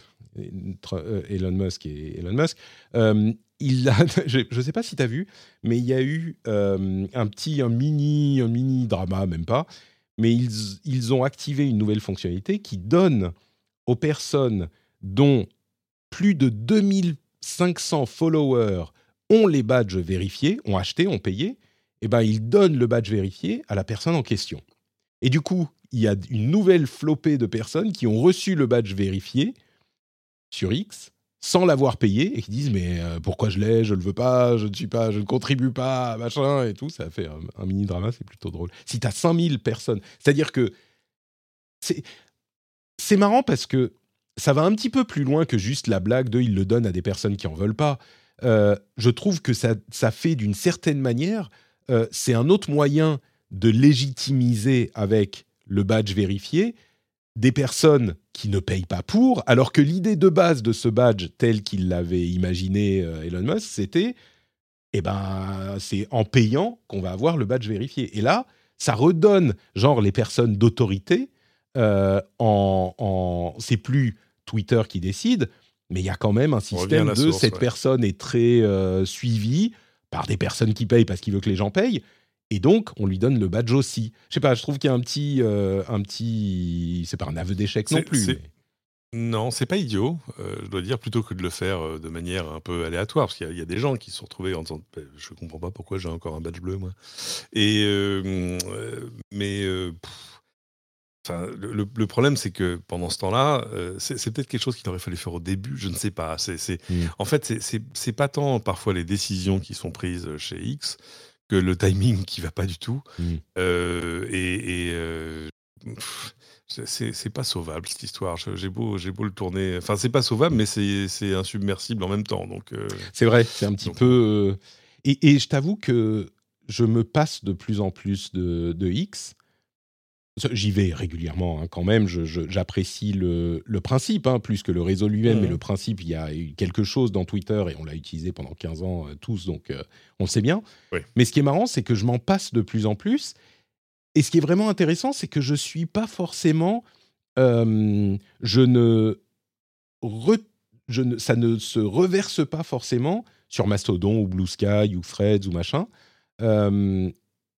euh, Elon Musk est Elon Musk, euh, il a, je ne sais pas si tu as vu, mais il y a eu euh, un petit, un mini, un mini drama, même pas, mais ils, ils ont activé une nouvelle fonctionnalité qui donne aux personnes dont plus de deux mille cinq cents followers ont les badges vérifiés, ont acheté, ont payé, eh ben, ils donnent le badge vérifié à la personne en question. Et du coup, il y a une nouvelle flopée de personnes qui ont reçu le badge vérifié sur X sans l'avoir payé et qui disent « mais euh, pourquoi je l'ai ? Je ne le veux pas, je ne suis pas, je ne contribue pas, machin » et tout. Ça a fait un, un mini-drama, c'est plutôt drôle. Si tu as cinq mille personnes, c'est-à-dire que c'est, c'est marrant parce que ça va un petit peu plus loin que juste la blague de « il le donne à des personnes qui n'en veulent pas ». Euh, je trouve que ça, ça fait d'une certaine manière, euh, c'est un autre moyen de légitimiser avec le badge vérifié des personnes qui ne payent pas pour, alors que l'idée de base de ce badge, tel qu'il l'avait imaginé euh, Elon Musk, c'était, eh ben, c'est en payant qu'on va avoir le badge vérifié. Et là, ça redonne, genre, les personnes d'autorité, euh, en, en, c'est plus Twitter qui décide, mais il y a quand même un système de source, cette ouais. personne est très euh, suivie par des personnes qui payent parce qu'il veut que les gens payent, et donc on lui donne le badge aussi. Je sais pas, je trouve qu'il y a un petit, euh, un petit, c'est pas un aveu d'échec C'est, non plus. c'est... Mais... Non, c'est pas idiot, euh, je dois dire, plutôt que de le faire euh, de manière un peu aléatoire, parce qu'il y a, il y a des gens qui se sont retrouvés en disant « je comprends pas pourquoi j'ai encore un badge bleu, moi ». Et euh, euh, mais euh, pff, enfin, le, le problème, c'est que pendant ce temps-là, euh, c'est, c'est peut-être quelque chose qu'il aurait fallu faire au début, je ne sais pas. C'est, c'est, Mm. En fait, c'est, c'est, c'est pas tant parfois les décisions qui sont prises chez X que le timing qui va pas du tout. Mm. Euh, et... et euh, pff, C'est, c'est pas sauvable cette histoire. J'ai beau, j'ai beau le tourner. Enfin, c'est pas sauvable, mais c'est, c'est insubmersible en même temps. Donc, euh... c'est vrai, c'est un petit donc... peu. Euh... Et, et je t'avoue que je me passe de plus en plus de, de X. J'y vais régulièrement hein, quand même. Je, je, j'apprécie le, le principe, hein, plus que le réseau lui-même. Mmh. Mais le principe, il y a eu quelque chose dans Twitter et on l'a utilisé pendant quinze ans euh, tous, donc euh, on le sait bien. Oui. Mais ce qui est marrant, c'est que je m'en passe de plus en plus. Et ce qui est vraiment intéressant, c'est que je ne suis pas forcément... Euh, je ne, re, je ne... Ça ne se reverse pas forcément sur Mastodon ou Blue Sky ou Threads ou machin. Euh,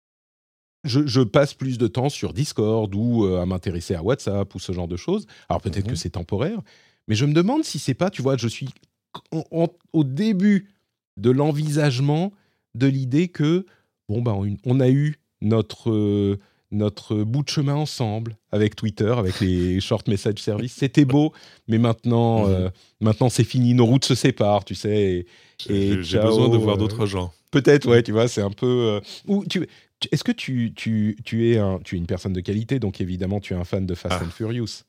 je, je passe plus de temps sur Discord ou euh, à m'intéresser à WhatsApp ou ce genre de choses. Alors peut-être mmh. que c'est temporaire, mais je me demande si c'est pas... Tu vois, je suis en, en, au début de l'envisagement de l'idée que, bon, ben, on, on a eu... notre, euh, notre bout de chemin ensemble avec Twitter, avec les short message services. C'était beau, mais maintenant, mmh. euh, maintenant c'est fini. Nos routes se séparent, tu sais. Et, j'ai, et j'ai ciao, besoin de voir euh, d'autres gens. Peut-être, ouais, tu vois, c'est un peu... Euh, ou tu, tu, est-ce que tu, tu, tu, es un, tu es une personne de qualité, donc évidemment, tu es un fan de Fast ah. and Furious.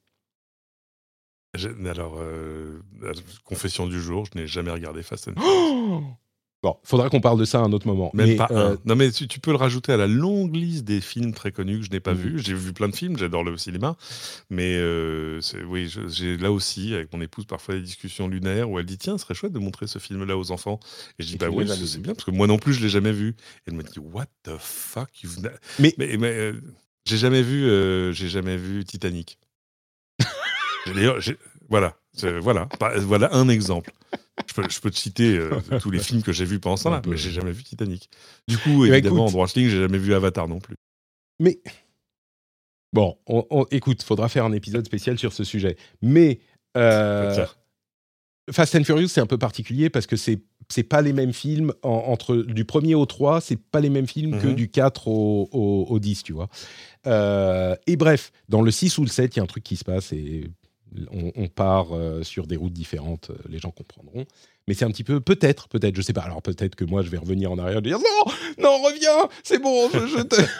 J'ai, alors, euh, confession du jour, je n'ai jamais regardé Fast and Furious. Oh Bon, faudra qu'on parle de ça à un autre moment. Même mais, pas euh, un. Non, mais tu, tu peux le rajouter à la longue liste des films très connus que je n'ai pas mmh. vus. J'ai vu plein de films, j'adore le cinéma. Mais euh, c'est, oui, je, j'ai là aussi, avec mon épouse, parfois des discussions lunaires où elle dit « Tiens, ce serait chouette de montrer ce film-là aux enfants. » Et je dis « Bah oui, c'est, c'est bien, parce que moi non plus, je ne l'ai jamais vu. » Et elle me dit « What the fuck you've... » Mais, mais, mais euh, j'ai jamais vu, euh, j'ai jamais vu Titanic. D'ailleurs, j'ai, voilà, voilà, voilà un exemple. Je peux, je peux te citer euh, tous les films que j'ai vus pendant ce temps-là, mais j'ai jamais vu Titanic. Du coup, mais évidemment, écoute, en branching, j'ai jamais vu Avatar non plus. Mais bon, on, on, écoute, faudra faire un épisode spécial sur ce sujet. Mais euh, Fast and Furious, c'est un peu particulier parce que c'est c'est pas les mêmes films en, entre du premier au trois, c'est pas les mêmes films mm-hmm. que du quatre au, au, au dix, tu vois. Euh, et bref, dans le six ou le sept, il y a un truc qui se passe et on, on part euh, sur des routes différentes, les gens comprendront. Mais c'est un petit peu, peut-être, peut-être, je sais pas. Alors peut-être que moi, je vais revenir en arrière et dire non, non, reviens, c'est bon, je, je, te...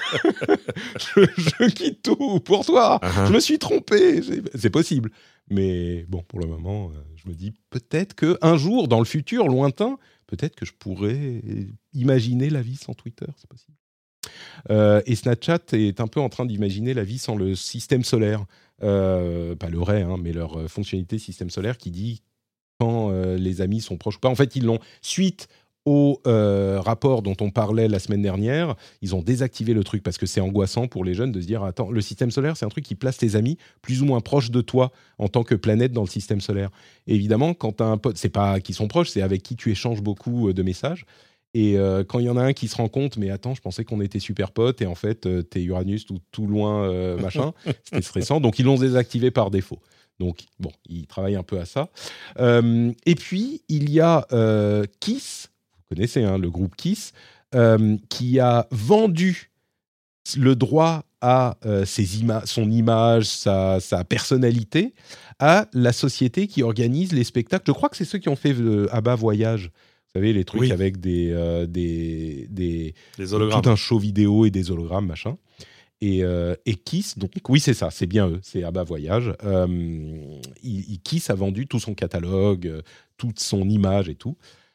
je, je quitte tout pour toi. Uh-huh. Je me suis trompé, c'est, c'est possible. Mais bon, pour le moment, euh, je me dis peut-être qu'un jour, dans le futur lointain, peut-être que je pourrais imaginer la vie sans Twitter, c'est possible. Euh, et Snapchat est un peu en train d'imaginer la vie sans le système solaire. Euh, pas le vrai, hein, mais leur fonctionnalité système solaire qui dit quand euh, les amis sont proches ou pas. En fait, ils l'ont, suite au euh, rapport dont on parlait la semaine dernière, ils ont désactivé le truc parce que c'est angoissant pour les jeunes de se dire, attends, le système solaire, c'est un truc qui place tes amis plus ou moins proches de toi en tant que planète dans le système solaire. Et évidemment, quand tu as un pote, c'est pas qui sont proches, c'est avec qui tu échanges beaucoup de messages. Et euh, quand il y en a un qui se rend compte, mais attends, je pensais qu'on était super potes et en fait, euh, t'es Uranus tout, tout loin, euh, machin, c'était stressant. Donc, ils l'ont désactivé par défaut. Donc, bon, ils travaillent un peu à ça. Euh, et puis, il y a euh, Kiss, vous connaissez hein, le groupe Kiss, euh, qui a vendu le droit à euh, ses ima- son image, sa, sa personnalité, à la société qui organise les spectacles. Je crois que c'est ceux qui ont fait euh, Abba Voyage. Vous savez, les trucs oui. avec des, euh, des, des, des hologrammes. Tout un show vidéo et des hologrammes, machin. Et, euh, et Kiss, donc oui, c'est ça, c'est bien eux, c'est Abba Voyage. Euh, il, il, Kiss a vendu tout son catalogue, euh, toute son image et tout.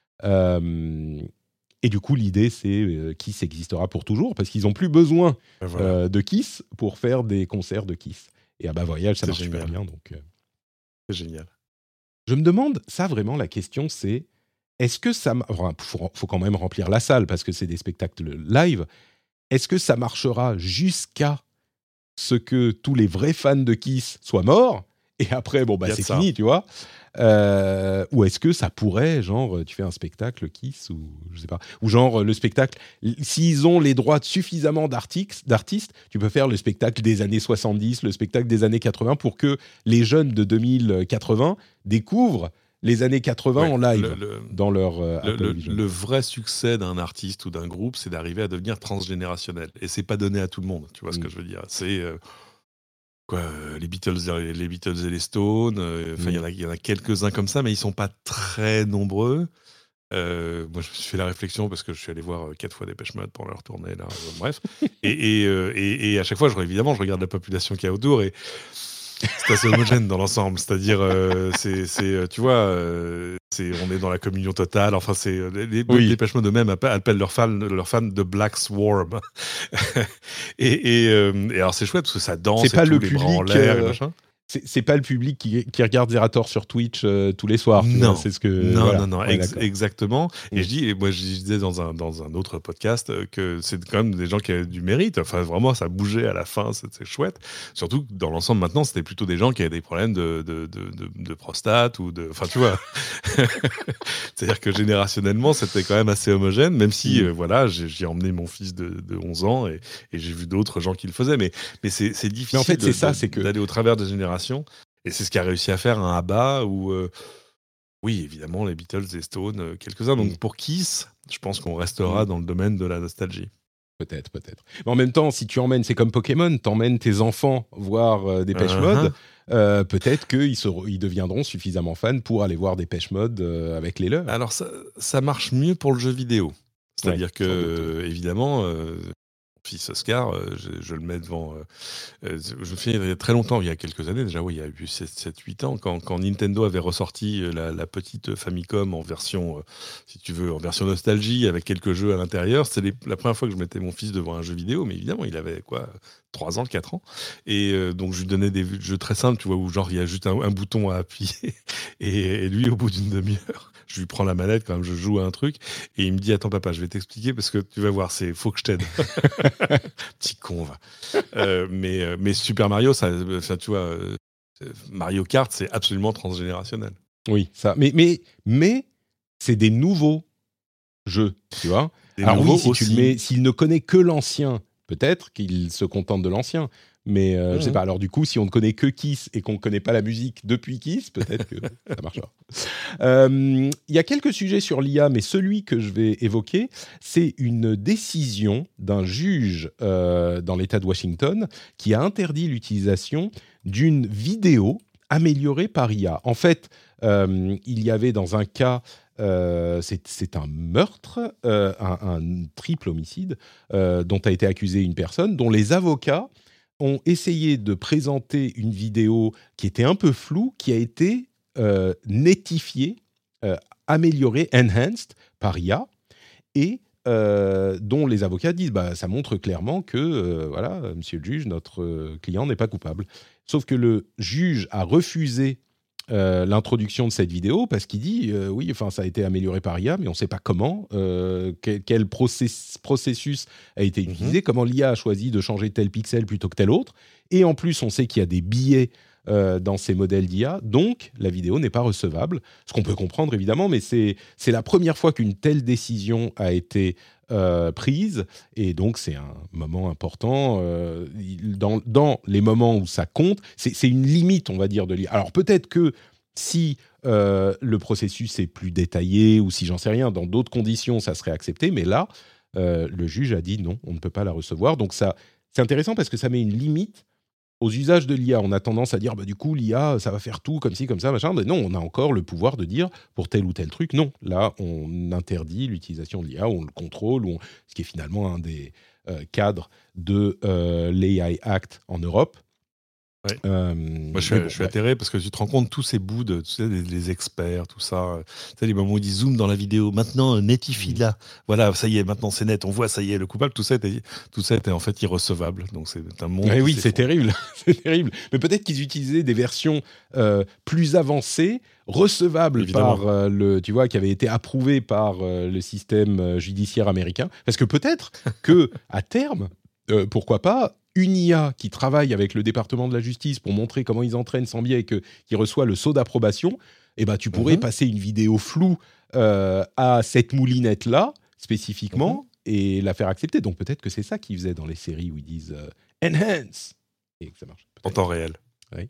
Euh, et du coup, l'idée, c'est euh, Kiss existera pour toujours parce qu'ils n'ont plus besoin voilà. euh, de Kiss pour faire des concerts de Kiss. Et Abba Voyage, ça c'est marche génial. Super bien. Donc, euh... c'est génial. Je me demande, ça vraiment, la question, c'est est-ce que ça. Il enfin, faut, faut quand même remplir la salle parce que c'est des spectacles live. Est-ce que ça marchera jusqu'à ce que tous les vrais fans de Kiss soient morts et après, bon, bah, c'est ça. Fini, tu vois euh, ou est-ce que ça pourrait, genre, tu fais un spectacle Kiss ou je sais pas, ou genre le spectacle, s'ils ont les droits de suffisamment d'artistes, d'artistes, tu peux faire le spectacle des années soixante-dix, le spectacle des années quatre-vingts pour que les jeunes de deux mille quatre-vingts découvrent les années quatre-vingts ouais, en live le, le, dans leur euh, le, le, le vrai succès d'un artiste ou d'un groupe, c'est d'arriver à devenir transgénérationnel. Et c'est pas donné à tout le monde, tu vois mmh. ce que je veux dire. C'est euh, quoi, les Beatles, les Beatles et les Stones. Enfin, il mmh. y, y en a quelques-uns comme ça, mais ils sont pas très nombreux. Euh, moi, je me suis fait la réflexion parce que je suis allé voir euh, quatre fois Depeche Mode pour leur tournée. Là, euh, bref, et, et, euh, et, et à chaque fois, je, évidemment, je regarde la population qu'il y a autour et c'est assez homogène dans l'ensemble, c'est-à-dire, euh, c'est, c'est, tu vois, euh, c'est, on est dans la communion totale. Enfin, c'est les, les oui. Depeche Mode eux-mêmes appellent leurs fans, leurs fans de Black Swarm. et, et, euh, et alors, c'est chouette parce que ça danse, c'est pas et le tout, public, les bras en l'air, euh, et machin. C'est, c'est pas le public qui, qui regarde Zerator sur Twitch euh, tous les soirs. Non, vois, c'est ce que, non, voilà. non, non, ouais, ex- exactement. Mmh. Et je dis, et moi, je disais dans un dans un autre podcast que c'est quand même des gens qui avaient du mérite. Enfin, vraiment, ça bougeait à la fin, c'est, c'est chouette. Surtout que dans l'ensemble, maintenant, c'était plutôt des gens qui avaient des problèmes de de de, de, de prostate ou de, enfin, tu vois. C'est-à-dire que générationnellement, c'était quand même assez homogène, même si, mmh. euh, voilà, j'ai, j'ai emmené mon fils de, de onze ans et, et j'ai vu d'autres gens qui le faisaient. Mais mais c'est c'est difficile. Mais en fait, de, c'est ça, de, c'est que d'aller au travers des générations. Et c'est ce qu'a réussi à faire un Abba ou euh, oui, évidemment, les Beatles et Stones, euh, quelques-uns. Donc, mmh. pour Kiss, je pense qu'on restera mmh. dans le domaine de la nostalgie. Peut-être, peut-être. Mais en même temps, si tu emmènes, c'est comme Pokémon, t'emmènes tes enfants voir euh, des Depeche Mode, uh-huh. euh, peut-être qu'ils seront, ils deviendront suffisamment fans pour aller voir des Depeche Mode euh, avec les leurs. Alors, ça, ça marche mieux pour le jeu vidéo. C'est-à-dire ouais, que, euh, évidemment... Euh, fils Oscar, euh, je, je le mets devant... Euh, euh, je me souviens, il y a très longtemps, il y a quelques années déjà, oui, il y a eu sept huit ans, quand, quand Nintendo avait ressorti la, la petite Famicom en version, euh, si tu veux, en version nostalgie, avec quelques jeux à l'intérieur. C'était les, la première fois que je mettais mon fils devant un jeu vidéo, mais évidemment, il avait quoi, trois ans, quatre ans. Et euh, donc, je lui donnais des jeux très simples, tu vois, où genre, il y a juste un, un bouton à appuyer. Et, et lui, au bout d'une demi-heure, je lui prends la manette quand même, je joue à un truc, et il me dit, attends papa, je vais t'expliquer parce que tu vas voir, c'est faut que je t'aide. Petit con, va. Euh, mais, mais Super Mario, ça, ça, tu vois, Mario Kart, c'est absolument transgénérationnel. Oui, ça. Mais, mais, mais c'est des nouveaux jeux, tu vois. Des Alors oui, si tu le mets, s'il ne connaît que l'ancien, peut-être qu'il se contente de l'ancien. Mais euh, mmh. je sais pas. Alors du coup, si on ne connaît que Kiss et qu'on ne connaît pas la musique depuis Kiss, peut-être que ça marchera. Il euh, y a quelques sujets sur l'I A, mais celui que je vais évoquer, c'est une décision d'un juge euh, dans l'État de Washington qui a interdit l'utilisation d'une vidéo améliorée par I A. En fait, euh, il y avait dans un cas... Euh, c'est, c'est un meurtre, euh, un, un triple homicide euh, dont a été accusée une personne, dont les avocats ont essayé de présenter une vidéo qui était un peu floue, qui a été euh, netifiée, euh, améliorée, enhanced par I A, et euh, dont les avocats disent bah, ça montre clairement que, euh, voilà, monsieur le juge, notre euh, client n'est pas coupable. Sauf que le juge a refusé Euh, l'introduction de cette vidéo parce qu'il dit euh, oui, enfin ça a été amélioré par I A, mais on ne sait pas comment, euh, quel, quel process, processus a été utilisé, mm-hmm. comment l'I A a choisi de changer tel pixel plutôt que tel autre, et en plus on sait qu'il y a des biais euh, dans ces modèles d'I A, donc la vidéo n'est pas recevable, ce qu'on peut comprendre évidemment, mais c'est, c'est la première fois qu'une telle décision a été euh, prise, et donc c'est un moment important, euh, dans, dans les moments où ça compte, c'est, c'est une limite, on va dire, de l'I A. Alors peut-être que si euh, le processus est plus détaillé, ou si j'en sais rien, dans d'autres conditions, ça serait accepté, mais là, euh, le juge a dit non, on ne peut pas la recevoir, donc ça, c'est intéressant parce que ça met une limite aux usages de l'I A. On a tendance à dire, bah, du coup, l'I A, ça va faire tout comme ci, comme ça, machin. Mais non, on a encore le pouvoir de dire, pour tel ou tel truc, non. Là, on interdit l'utilisation de l'I A, on le contrôle, on... ce qui est finalement un des euh, cadres de euh, l'A I Act en Europe. Ouais. Euh, Moi, je suis, bon, je suis ouais. atterré parce que tu te rends compte tous ces bouts de, tu sais, les, les experts, tout ça. Tu sais, les moments où ils zoom dans la vidéo. Maintenant, netifie là. Voilà, ça y est, maintenant c'est net. On voit, ça y est, le coupable. Tout ça était, tout ça était en fait irrecevable. Donc c'est un monde. Ouais, oui, c'est terrible. c'est terrible. Mais peut-être qu'ils utilisaient des versions euh, plus avancées, recevables Évidemment. par euh, le, tu vois, qui avaient été approuvées par euh, le système judiciaire américain. Parce que peut-être que à terme, euh, pourquoi pas. Une I A qui travaille avec le département de la justice pour montrer comment ils entraînent sans biais et que, qui reçoit le sceau d'approbation, eh ben, tu pourrais mm-hmm. passer une vidéo floue euh, à cette moulinette-là, spécifiquement, mm-hmm. et la faire accepter. Donc peut-être que c'est ça qu'ils faisaient dans les séries où ils disent euh, « enhance » et que ça marche. En temps réel. Oui.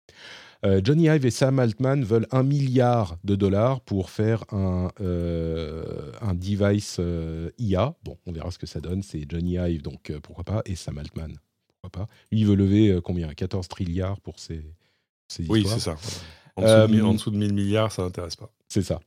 Euh, Johnny Ive et Sam Altman veulent un milliard de dollars pour faire un, euh, un device euh, I A. Bon, on verra ce que ça donne. C'est Johnny Ive, donc euh, pourquoi pas, et Sam Altman. Pourquoi pas. Lui, il veut lever euh, combien ? quatorze trilliards pour ses, ses histoires. Oui, c'est ça. En dessous, euh, de, en dessous de mille milliards, ça n'intéresse pas. C'est ça.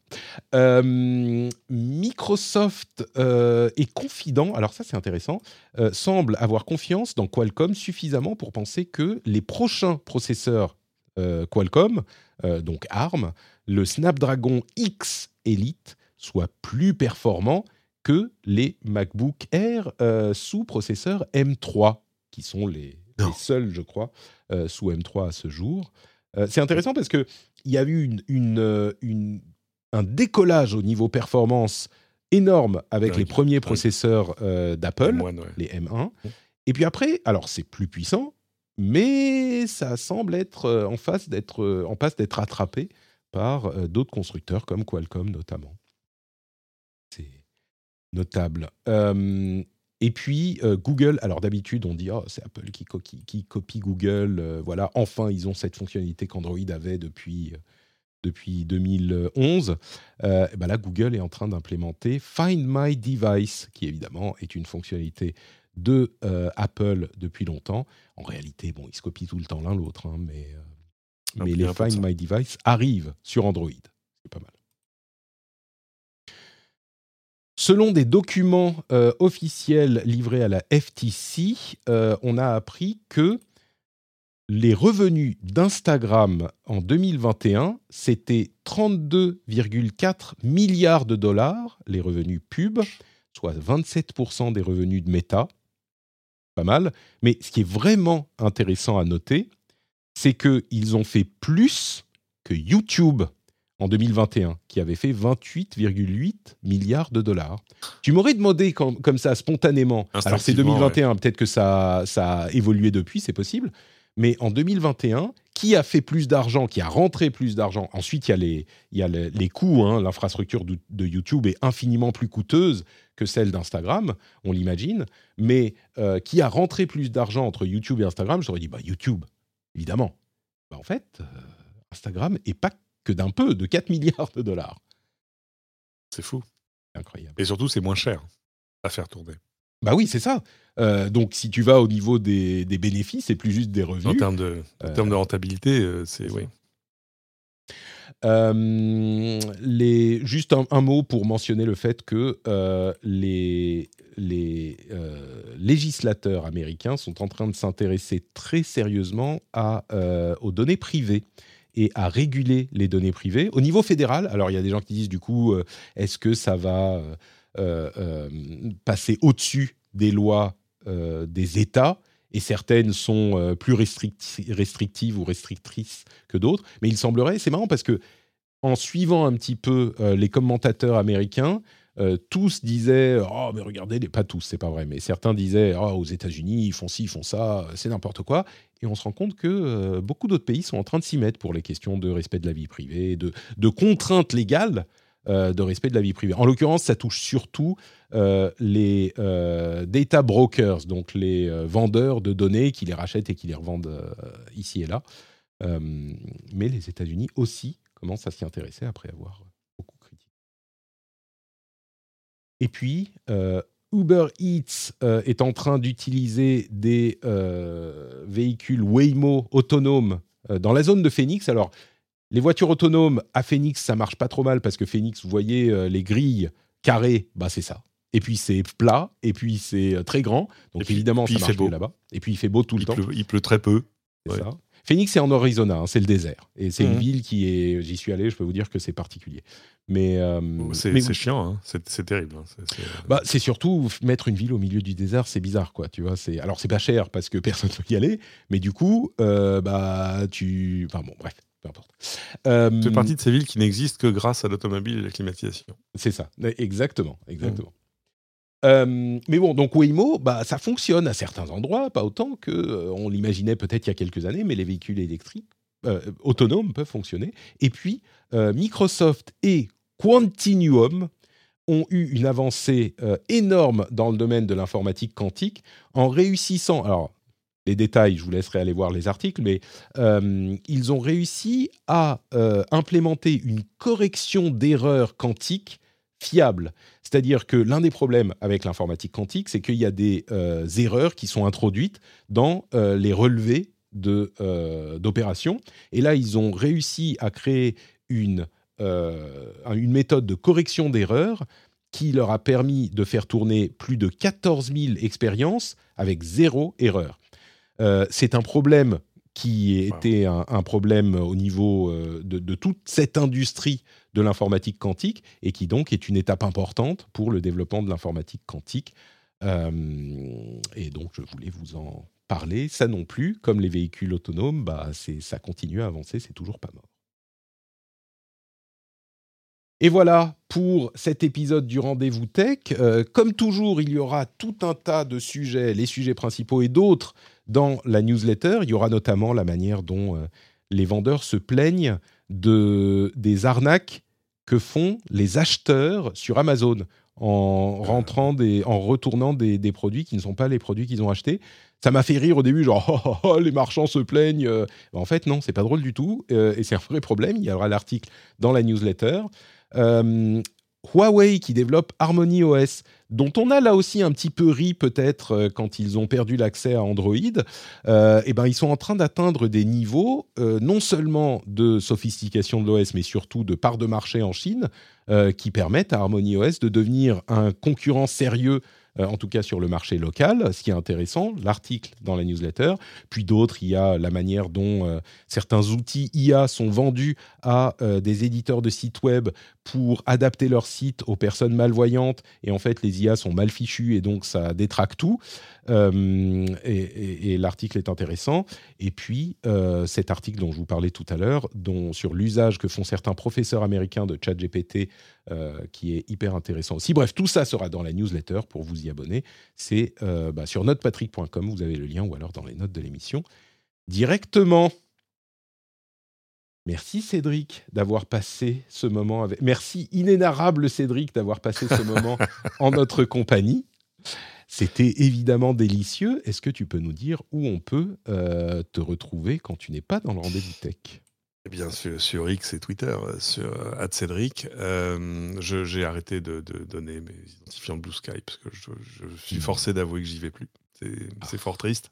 Euh, Microsoft euh, est confident, alors ça c'est intéressant, euh, semble avoir confiance dans Qualcomm suffisamment pour penser que les prochains processeurs euh, Qualcomm, euh, donc ARM, le Snapdragon X Elite, soient plus performants que les MacBook Air euh, sous processeur M trois, qui sont les, les seuls, je crois, euh, sous M trois à ce jour. Euh, c'est intéressant parce qu'il y a eu une, une, une, un décollage au niveau performance énorme avec ouais, les premiers ouais. processeurs euh, d'Apple, M un, ouais. les M un. Et puis après, alors c'est plus puissant, mais ça semble être en, face d'être, en passe d'être rattrapé par euh, d'autres constructeurs comme Qualcomm notamment. C'est notable. Euh, Et puis, euh, Google, alors d'habitude, on dit « Oh, c'est Apple qui, co- qui, qui copie Google. Euh, » Voilà, enfin, ils ont cette fonctionnalité qu'Android avait depuis, euh, depuis deux mille onze. Euh, et ben là, Google est en train d'implémenter Find My Device, qui évidemment est une fonctionnalité de euh, Apple depuis longtemps. En réalité, bon, ils se copient tout le temps l'un l'autre, hein, mais, euh, mais les Find My Device arrivent sur Android. C'est pas mal. Selon des documents euh, officiels livrés à la F T C, euh, on a appris que les revenus d'Instagram en deux mille vingt et un, c'était trente-deux virgule quatre milliards de dollars, les revenus pub, soit vingt-sept pour cent des revenus de Meta. Pas mal. Mais ce qui est vraiment intéressant à noter, c'est qu'ils ont fait plus que YouTube en deux mille vingt et un, qui avait fait vingt-huit virgule huit milliards de dollars. Tu m'aurais demandé comme, comme ça, spontanément, alors c'est deux mille vingt et un, ouais. peut-être que ça, ça a évolué depuis, c'est possible, mais en deux mille vingt et un, qui a fait plus d'argent, qui a rentré plus d'argent. Ensuite, il y a les, il y a les, les coûts. Hein. L'infrastructure de, de YouTube est infiniment plus coûteuse que celle d'Instagram, on l'imagine. Mais euh, qui a rentré plus d'argent entre YouTube et Instagram? J'aurais dit bah, YouTube, évidemment. Bah, en fait, euh, Instagram est pas que d'un peu, de quatre milliards de dollars. C'est fou. Incroyable. Et surtout, c'est moins cher à faire tourner. Bah oui, c'est ça. Euh, donc, si tu vas au niveau des, des bénéfices, c'est plus juste des revenus. En termes de, en euh, termes de rentabilité, euh, c'est, c'est oui. Euh, les, juste un, un mot pour mentionner le fait que euh, les, les euh, législateurs américains sont en train de s'intéresser très sérieusement à, euh, aux données privées et à réguler les données privées au niveau fédéral. Alors, il y a des gens qui disent, du coup, euh, est-ce que ça va euh, euh, passer au-dessus des lois euh, des États ? Et certaines sont euh, plus restricti- restrictives ou restrictrices que d'autres. Mais il semblerait, c'est marrant parce que en suivant un petit peu euh, les commentateurs américains, euh, tous disaient « Oh, mais regardez, les... pas tous, c'est pas vrai, mais certains disaient oh, « aux États-Unis, ils font ci, ils font ça, c'est n'importe quoi ». Et on se rend compte que euh, beaucoup d'autres pays sont en train de s'y mettre pour les questions de respect de la vie privée, de, de contraintes légales euh, de respect de la vie privée. En l'occurrence, ça touche surtout euh, les euh, data brokers, donc les euh, vendeurs de données qui les rachètent et qui les revendent euh, ici et là. Euh, mais les États-Unis aussi commencent à s'y intéresser après avoir beaucoup critiqué. Et puis, euh, Uber Eats euh, est en train d'utiliser des euh, véhicules Waymo autonomes euh, dans la zone de Phoenix. Alors, les voitures autonomes à Phoenix, ça marche pas trop mal parce que Phoenix, vous voyez euh, les grilles carrées, bah c'est ça. Et puis c'est plat, et puis c'est euh, très grand, donc puis, évidemment puis ça marche beau. mieux là-bas. Et puis il fait beau tout le il temps. Pleut, il pleut très peu. C'est ouais. ça. Phoenix, c'est en Arizona, hein, c'est le désert. Et c'est mmh. une ville qui est... J'y suis allé, je peux vous dire que c'est particulier. Mais, euh, c'est, mais c'est chiant, hein. c'est, c'est terrible. Hein. C'est, c'est... Bah, c'est surtout mettre une ville au milieu du désert, c'est bizarre, quoi. Tu vois, c'est... Alors, c'est pas cher parce que personne ne peut y aller, mais du coup, euh, bah, tu... Enfin bon, bref, peu importe. Euh, c'est partie de ces villes qui n'existent que grâce à l'automobile et la climatisation. C'est ça, exactement, exactement. Mmh. Euh, mais bon, donc Waymo, bah, ça fonctionne à certains endroits, pas autant qu'on euh, l'imaginait peut-être il y a quelques années, mais les véhicules électriques euh, autonomes peuvent fonctionner. Et puis, euh, Microsoft et Quantinuum ont eu une avancée euh, énorme dans le domaine de l'informatique quantique en réussissant... Alors, les détails, je vous laisserai aller voir les articles, mais euh, ils ont réussi à euh, implémenter une correction d'erreurs quantiques fiable. C'est-à-dire que l'un des problèmes avec l'informatique quantique, c'est qu'il y a des euh, erreurs qui sont introduites dans euh, les relevés de, euh, d'opérations. Et là, ils ont réussi à créer une, euh, une méthode de correction d'erreurs qui leur a permis de faire tourner plus de quatorze mille expériences avec zéro erreur. Euh, c'est un problème qui était un, un problème au niveau euh, de, de toute cette industrie de l'informatique quantique et qui donc est une étape importante pour le développement de l'informatique quantique. Euh, et donc, je voulais vous en parler. Ça non plus, comme les véhicules autonomes, bah, c'est, ça continue à avancer, c'est toujours pas mort. Et voilà pour cet épisode du Rendez-vous Tech. Euh, comme toujours, il y aura tout un tas de sujets, les sujets principaux et d'autres dans la newsletter. Il y aura notamment la manière dont euh, les vendeurs se plaignent de, des arnaques que font les acheteurs sur Amazon en, rentrant des, en retournant des, des produits qui ne sont pas les produits qu'ils ont achetés. Ça m'a fait rire au début, genre oh, oh, oh, les marchands se plaignent. En fait, non, c'est pas drôle du tout euh, et c'est un vrai problème. Il y aura l'article dans la newsletter. Euh, Huawei qui développe Harmony O S, dont on a là aussi un petit peu ri peut-être euh, quand ils ont perdu l'accès à Android, euh, et ben ils sont en train d'atteindre des niveaux euh, non seulement de sophistication de l'O S, mais surtout de part de marché en Chine, euh, qui permettent à Harmony O S de devenir un concurrent sérieux, euh, en tout cas sur le marché local, ce qui est intéressant, l'article dans la newsletter. Puis d'autres, il y a la manière dont euh, certains outils I A sont vendus à euh, des éditeurs de sites web pour adapter leur site aux personnes malvoyantes, et en fait les I A sont mal fichues et donc ça détraque tout. Euh, et, et, et l'article est intéressant. Et puis euh, cet article dont je vous parlais tout à l'heure, dont, sur l'usage que font certains professeurs américains de ChatGPT, euh, qui est hyper intéressant aussi. Bref, tout ça sera dans la newsletter pour vous y abonner. C'est euh, bah, sur notepatrick point com, vous avez le lien, ou alors dans les notes de l'émission directement. Merci Cédric d'avoir passé ce moment avec... Merci inénarrable Cédric d'avoir passé ce moment en notre compagnie. C'était évidemment délicieux. Est-ce que tu peux nous dire où on peut euh, te retrouver quand tu n'es pas dans le rendez-vous tech ? Eh bien, sur, sur X et Twitter, sur arobase Cédric. Euh, je, j'ai arrêté de, de donner mes identifiants Blue Sky parce que je, je suis forcé d'avouer que j'y vais plus. C'est, c'est fort triste.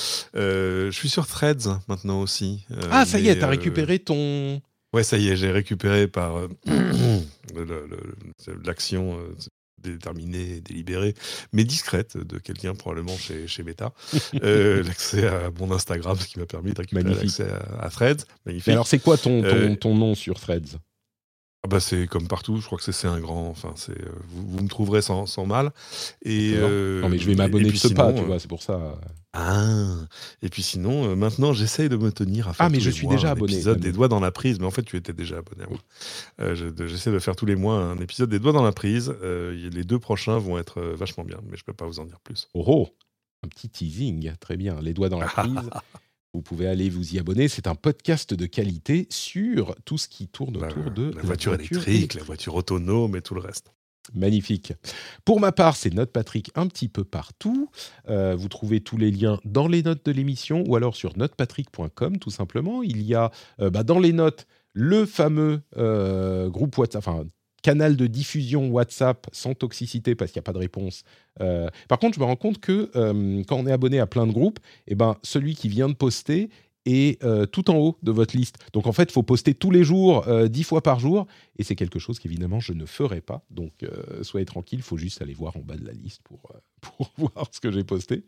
Euh, je suis sur Threads maintenant aussi. Euh, ah, ça y est, t'as euh, récupéré ton... Ouais, ça y est, j'ai récupéré par euh, le, le, l'action euh, déterminée, délibérée, mais discrète de quelqu'un probablement chez, chez Meta, euh, l'accès à mon Instagram, ce qui m'a permis de récupérer Magnifique. l'accès à, à Threads. Magnifique. Mais alors, c'est quoi ton, ton, euh, ton nom sur Threads ? Ah bah c'est comme partout, je crois que c'est, c'est un grand. Enfin, c'est, vous, vous me trouverez sans, sans mal. Et euh, non, mais je vais m'abonner de ce pas, tu vois, c'est pour ça. Ah, et puis sinon, euh, maintenant, j'essaye de me tenir à faire ah, mais tous je les suis mois déjà un abonné, épisode des Doigts dans la prise. Mais en fait, tu étais déjà abonné à moi. Euh, je, de, j'essaie de faire tous les mois un épisode des Doigts dans la prise. Euh, les deux prochains vont être euh, vachement bien, mais je peux pas vous en dire plus. Oh, oh, un petit teasing, très bien. Les Doigts dans la prise. Vous pouvez aller vous y abonner. C'est un podcast de qualité sur tout ce qui tourne autour la, de la, la voiture, voiture électrique, électrique, la voiture autonome et tout le reste. Magnifique. Pour ma part, c'est Note Patrick un petit peu partout. Euh, vous trouvez tous les liens dans les notes de l'émission ou alors sur note patrick point com tout simplement. Il y a euh, bah, dans les notes le fameux euh, groupe WhatsApp, enfin canal de diffusion WhatsApp sans toxicité parce qu'il n'y a pas de réponse. Euh, par contre, je me rends compte que euh, quand on est abonné à plein de groupes, eh ben, celui qui vient de poster est euh, tout en haut de votre liste. Donc en fait, il faut poster tous les jours, euh, dix fois par jour, et c'est quelque chose qu'évidemment je ne ferai pas. Donc euh, soyez tranquille, il faut juste aller voir en bas de la liste pour, euh, pour voir ce que j'ai posté.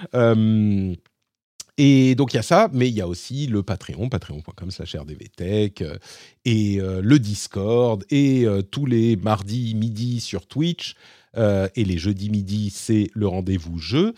Euh, Et donc, il y a ça, mais il y a aussi le Patreon, patreon point com slash r d v tech, euh, et euh, le Discord, et euh, tous les mardis midi sur Twitch, euh, et les jeudis midi, c'est le rendez-vous jeu,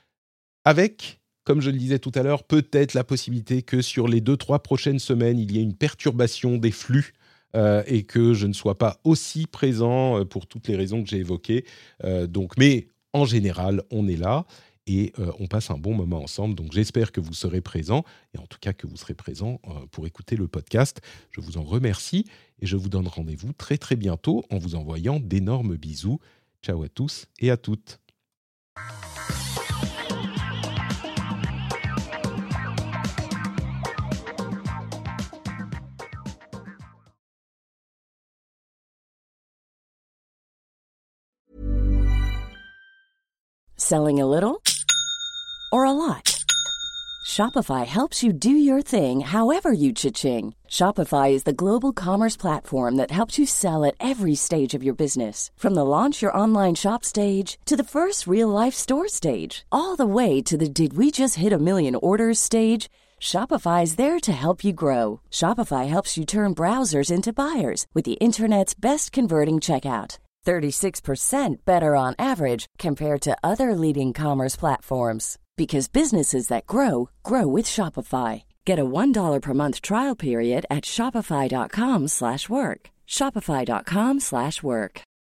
avec, comme je le disais tout à l'heure, peut-être la possibilité que sur les deux, trois prochaines semaines, il y ait une perturbation des flux, euh, et que je ne sois pas aussi présent euh, pour toutes les raisons que j'ai évoquées. Euh, donc, mais en général, on est là. Et euh, on passe un bon moment ensemble. Donc, j'espère que vous serez présents, et en tout cas que vous serez présents euh, pour écouter le podcast. Je vous en remercie, et je vous donne rendez-vous très très bientôt en vous envoyant d'énormes bisous. Ciao à tous et à toutes. Selling a little or a lot? Shopify helps you do your thing however you cha-ching. Shopify is the global commerce platform that helps you sell at every stage of your business. From the launch your online shop stage to the first real-life store stage, all the way to the did we just hit a million orders stage. Shopify is there to help you grow. Shopify helps you turn browsers into buyers with the internet's best converting checkout. thirty-six percent better on average compared to other leading commerce platforms. Because businesses that grow, grow with Shopify. Get a one dollar per month trial period at shopify.com slash work. Shopify.com slash work.